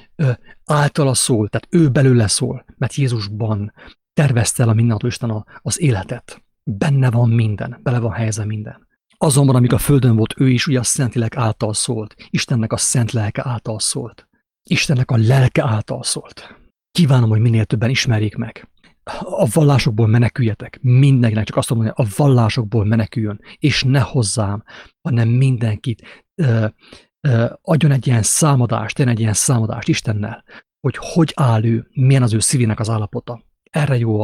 Speaker 1: általa szól, tehát ő belőle szól, mert Jézusban tervezte el a mindenható Isten az életet. Benne van minden, bele van helyezve minden. Azonban, amíg a földön volt, ő is ugye a Szentlélek által szólt. Istennek a szent lelke által szólt. Istennek a lelke által szólt. Kívánom, hogy minél többen ismerjék meg. A vallásokból meneküljetek. Mindenkinek csak azt mondom, hogy a vallásokból meneküljön. És ne hozzám, hanem mindenkit adjon egy ilyen számadást Istennel, hogy áll ő, milyen az ő szívének az állapota. Erre jó a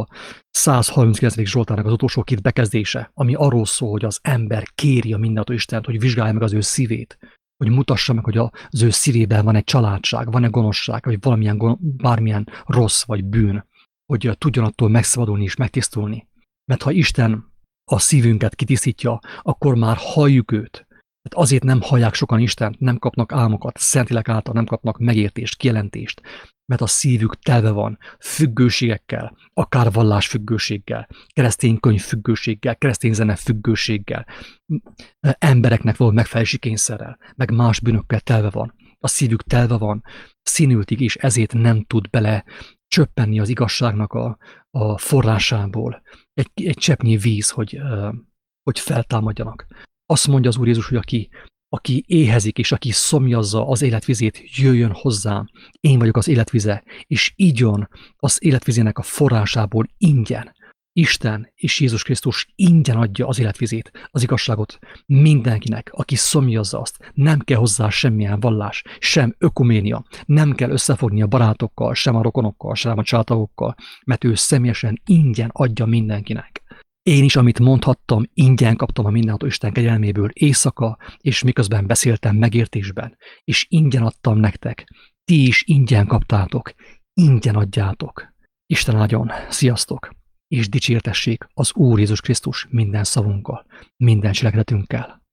Speaker 1: 139. Zsoltárnak az utolsó 2 bekezdése, ami arról szól, hogy az ember kéri a mindenható Istent, hogy vizsgálja meg az ő szívét, hogy mutassa meg, hogy az ő szívében van egy családság, van egy gonoszság, vagy bármilyen rossz vagy bűn, hogy tudjon attól megszabadulni és megtisztulni. Mert ha Isten a szívünket kitisztítja, akkor már halljuk őt. Tehát azért nem hallják sokan Istent, nem kapnak álmokat, Szentlélek által nem kapnak megértést, kijelentést, mert a szívük telve van függőségekkel, akár vallásfüggőséggel, keresztény könyvfüggőséggel, keresztény zene függőséggel, embereknek való megfelelési kényszerrel, meg más bűnökkel telve van. A szívük telve van, színültig, és ezért nem tud bele csöppenni az igazságnak a forrásából egy cseppnyi víz, hogy feltámadjanak. Azt mondja az Úr Jézus, hogy aki éhezik, és aki szomjazza az életvizét, jöjjön hozzám. Én vagyok az életvize, és igyon az életvizének a forrásából ingyen. Isten és Jézus Krisztus ingyen adja az életvizét, az igazságot mindenkinek, aki szomjazza azt. Nem kell hozzá semmilyen vallás, sem ökuménia. Nem kell összefogni a barátokkal, sem a rokonokkal, sem a családtagokkal, mert ő személyesen ingyen adja mindenkinek. Én is, amit mondhattam, ingyen kaptam a mindenható Isten kegyelméből éjszaka, és miközben beszéltem megértésben, és ingyen adtam nektek. Ti is ingyen kaptátok, ingyen adjátok. Isten áldjon, sziasztok! És dicsértessék az Úr Jézus Krisztus minden szavunkkal, minden cselekedetünkkel.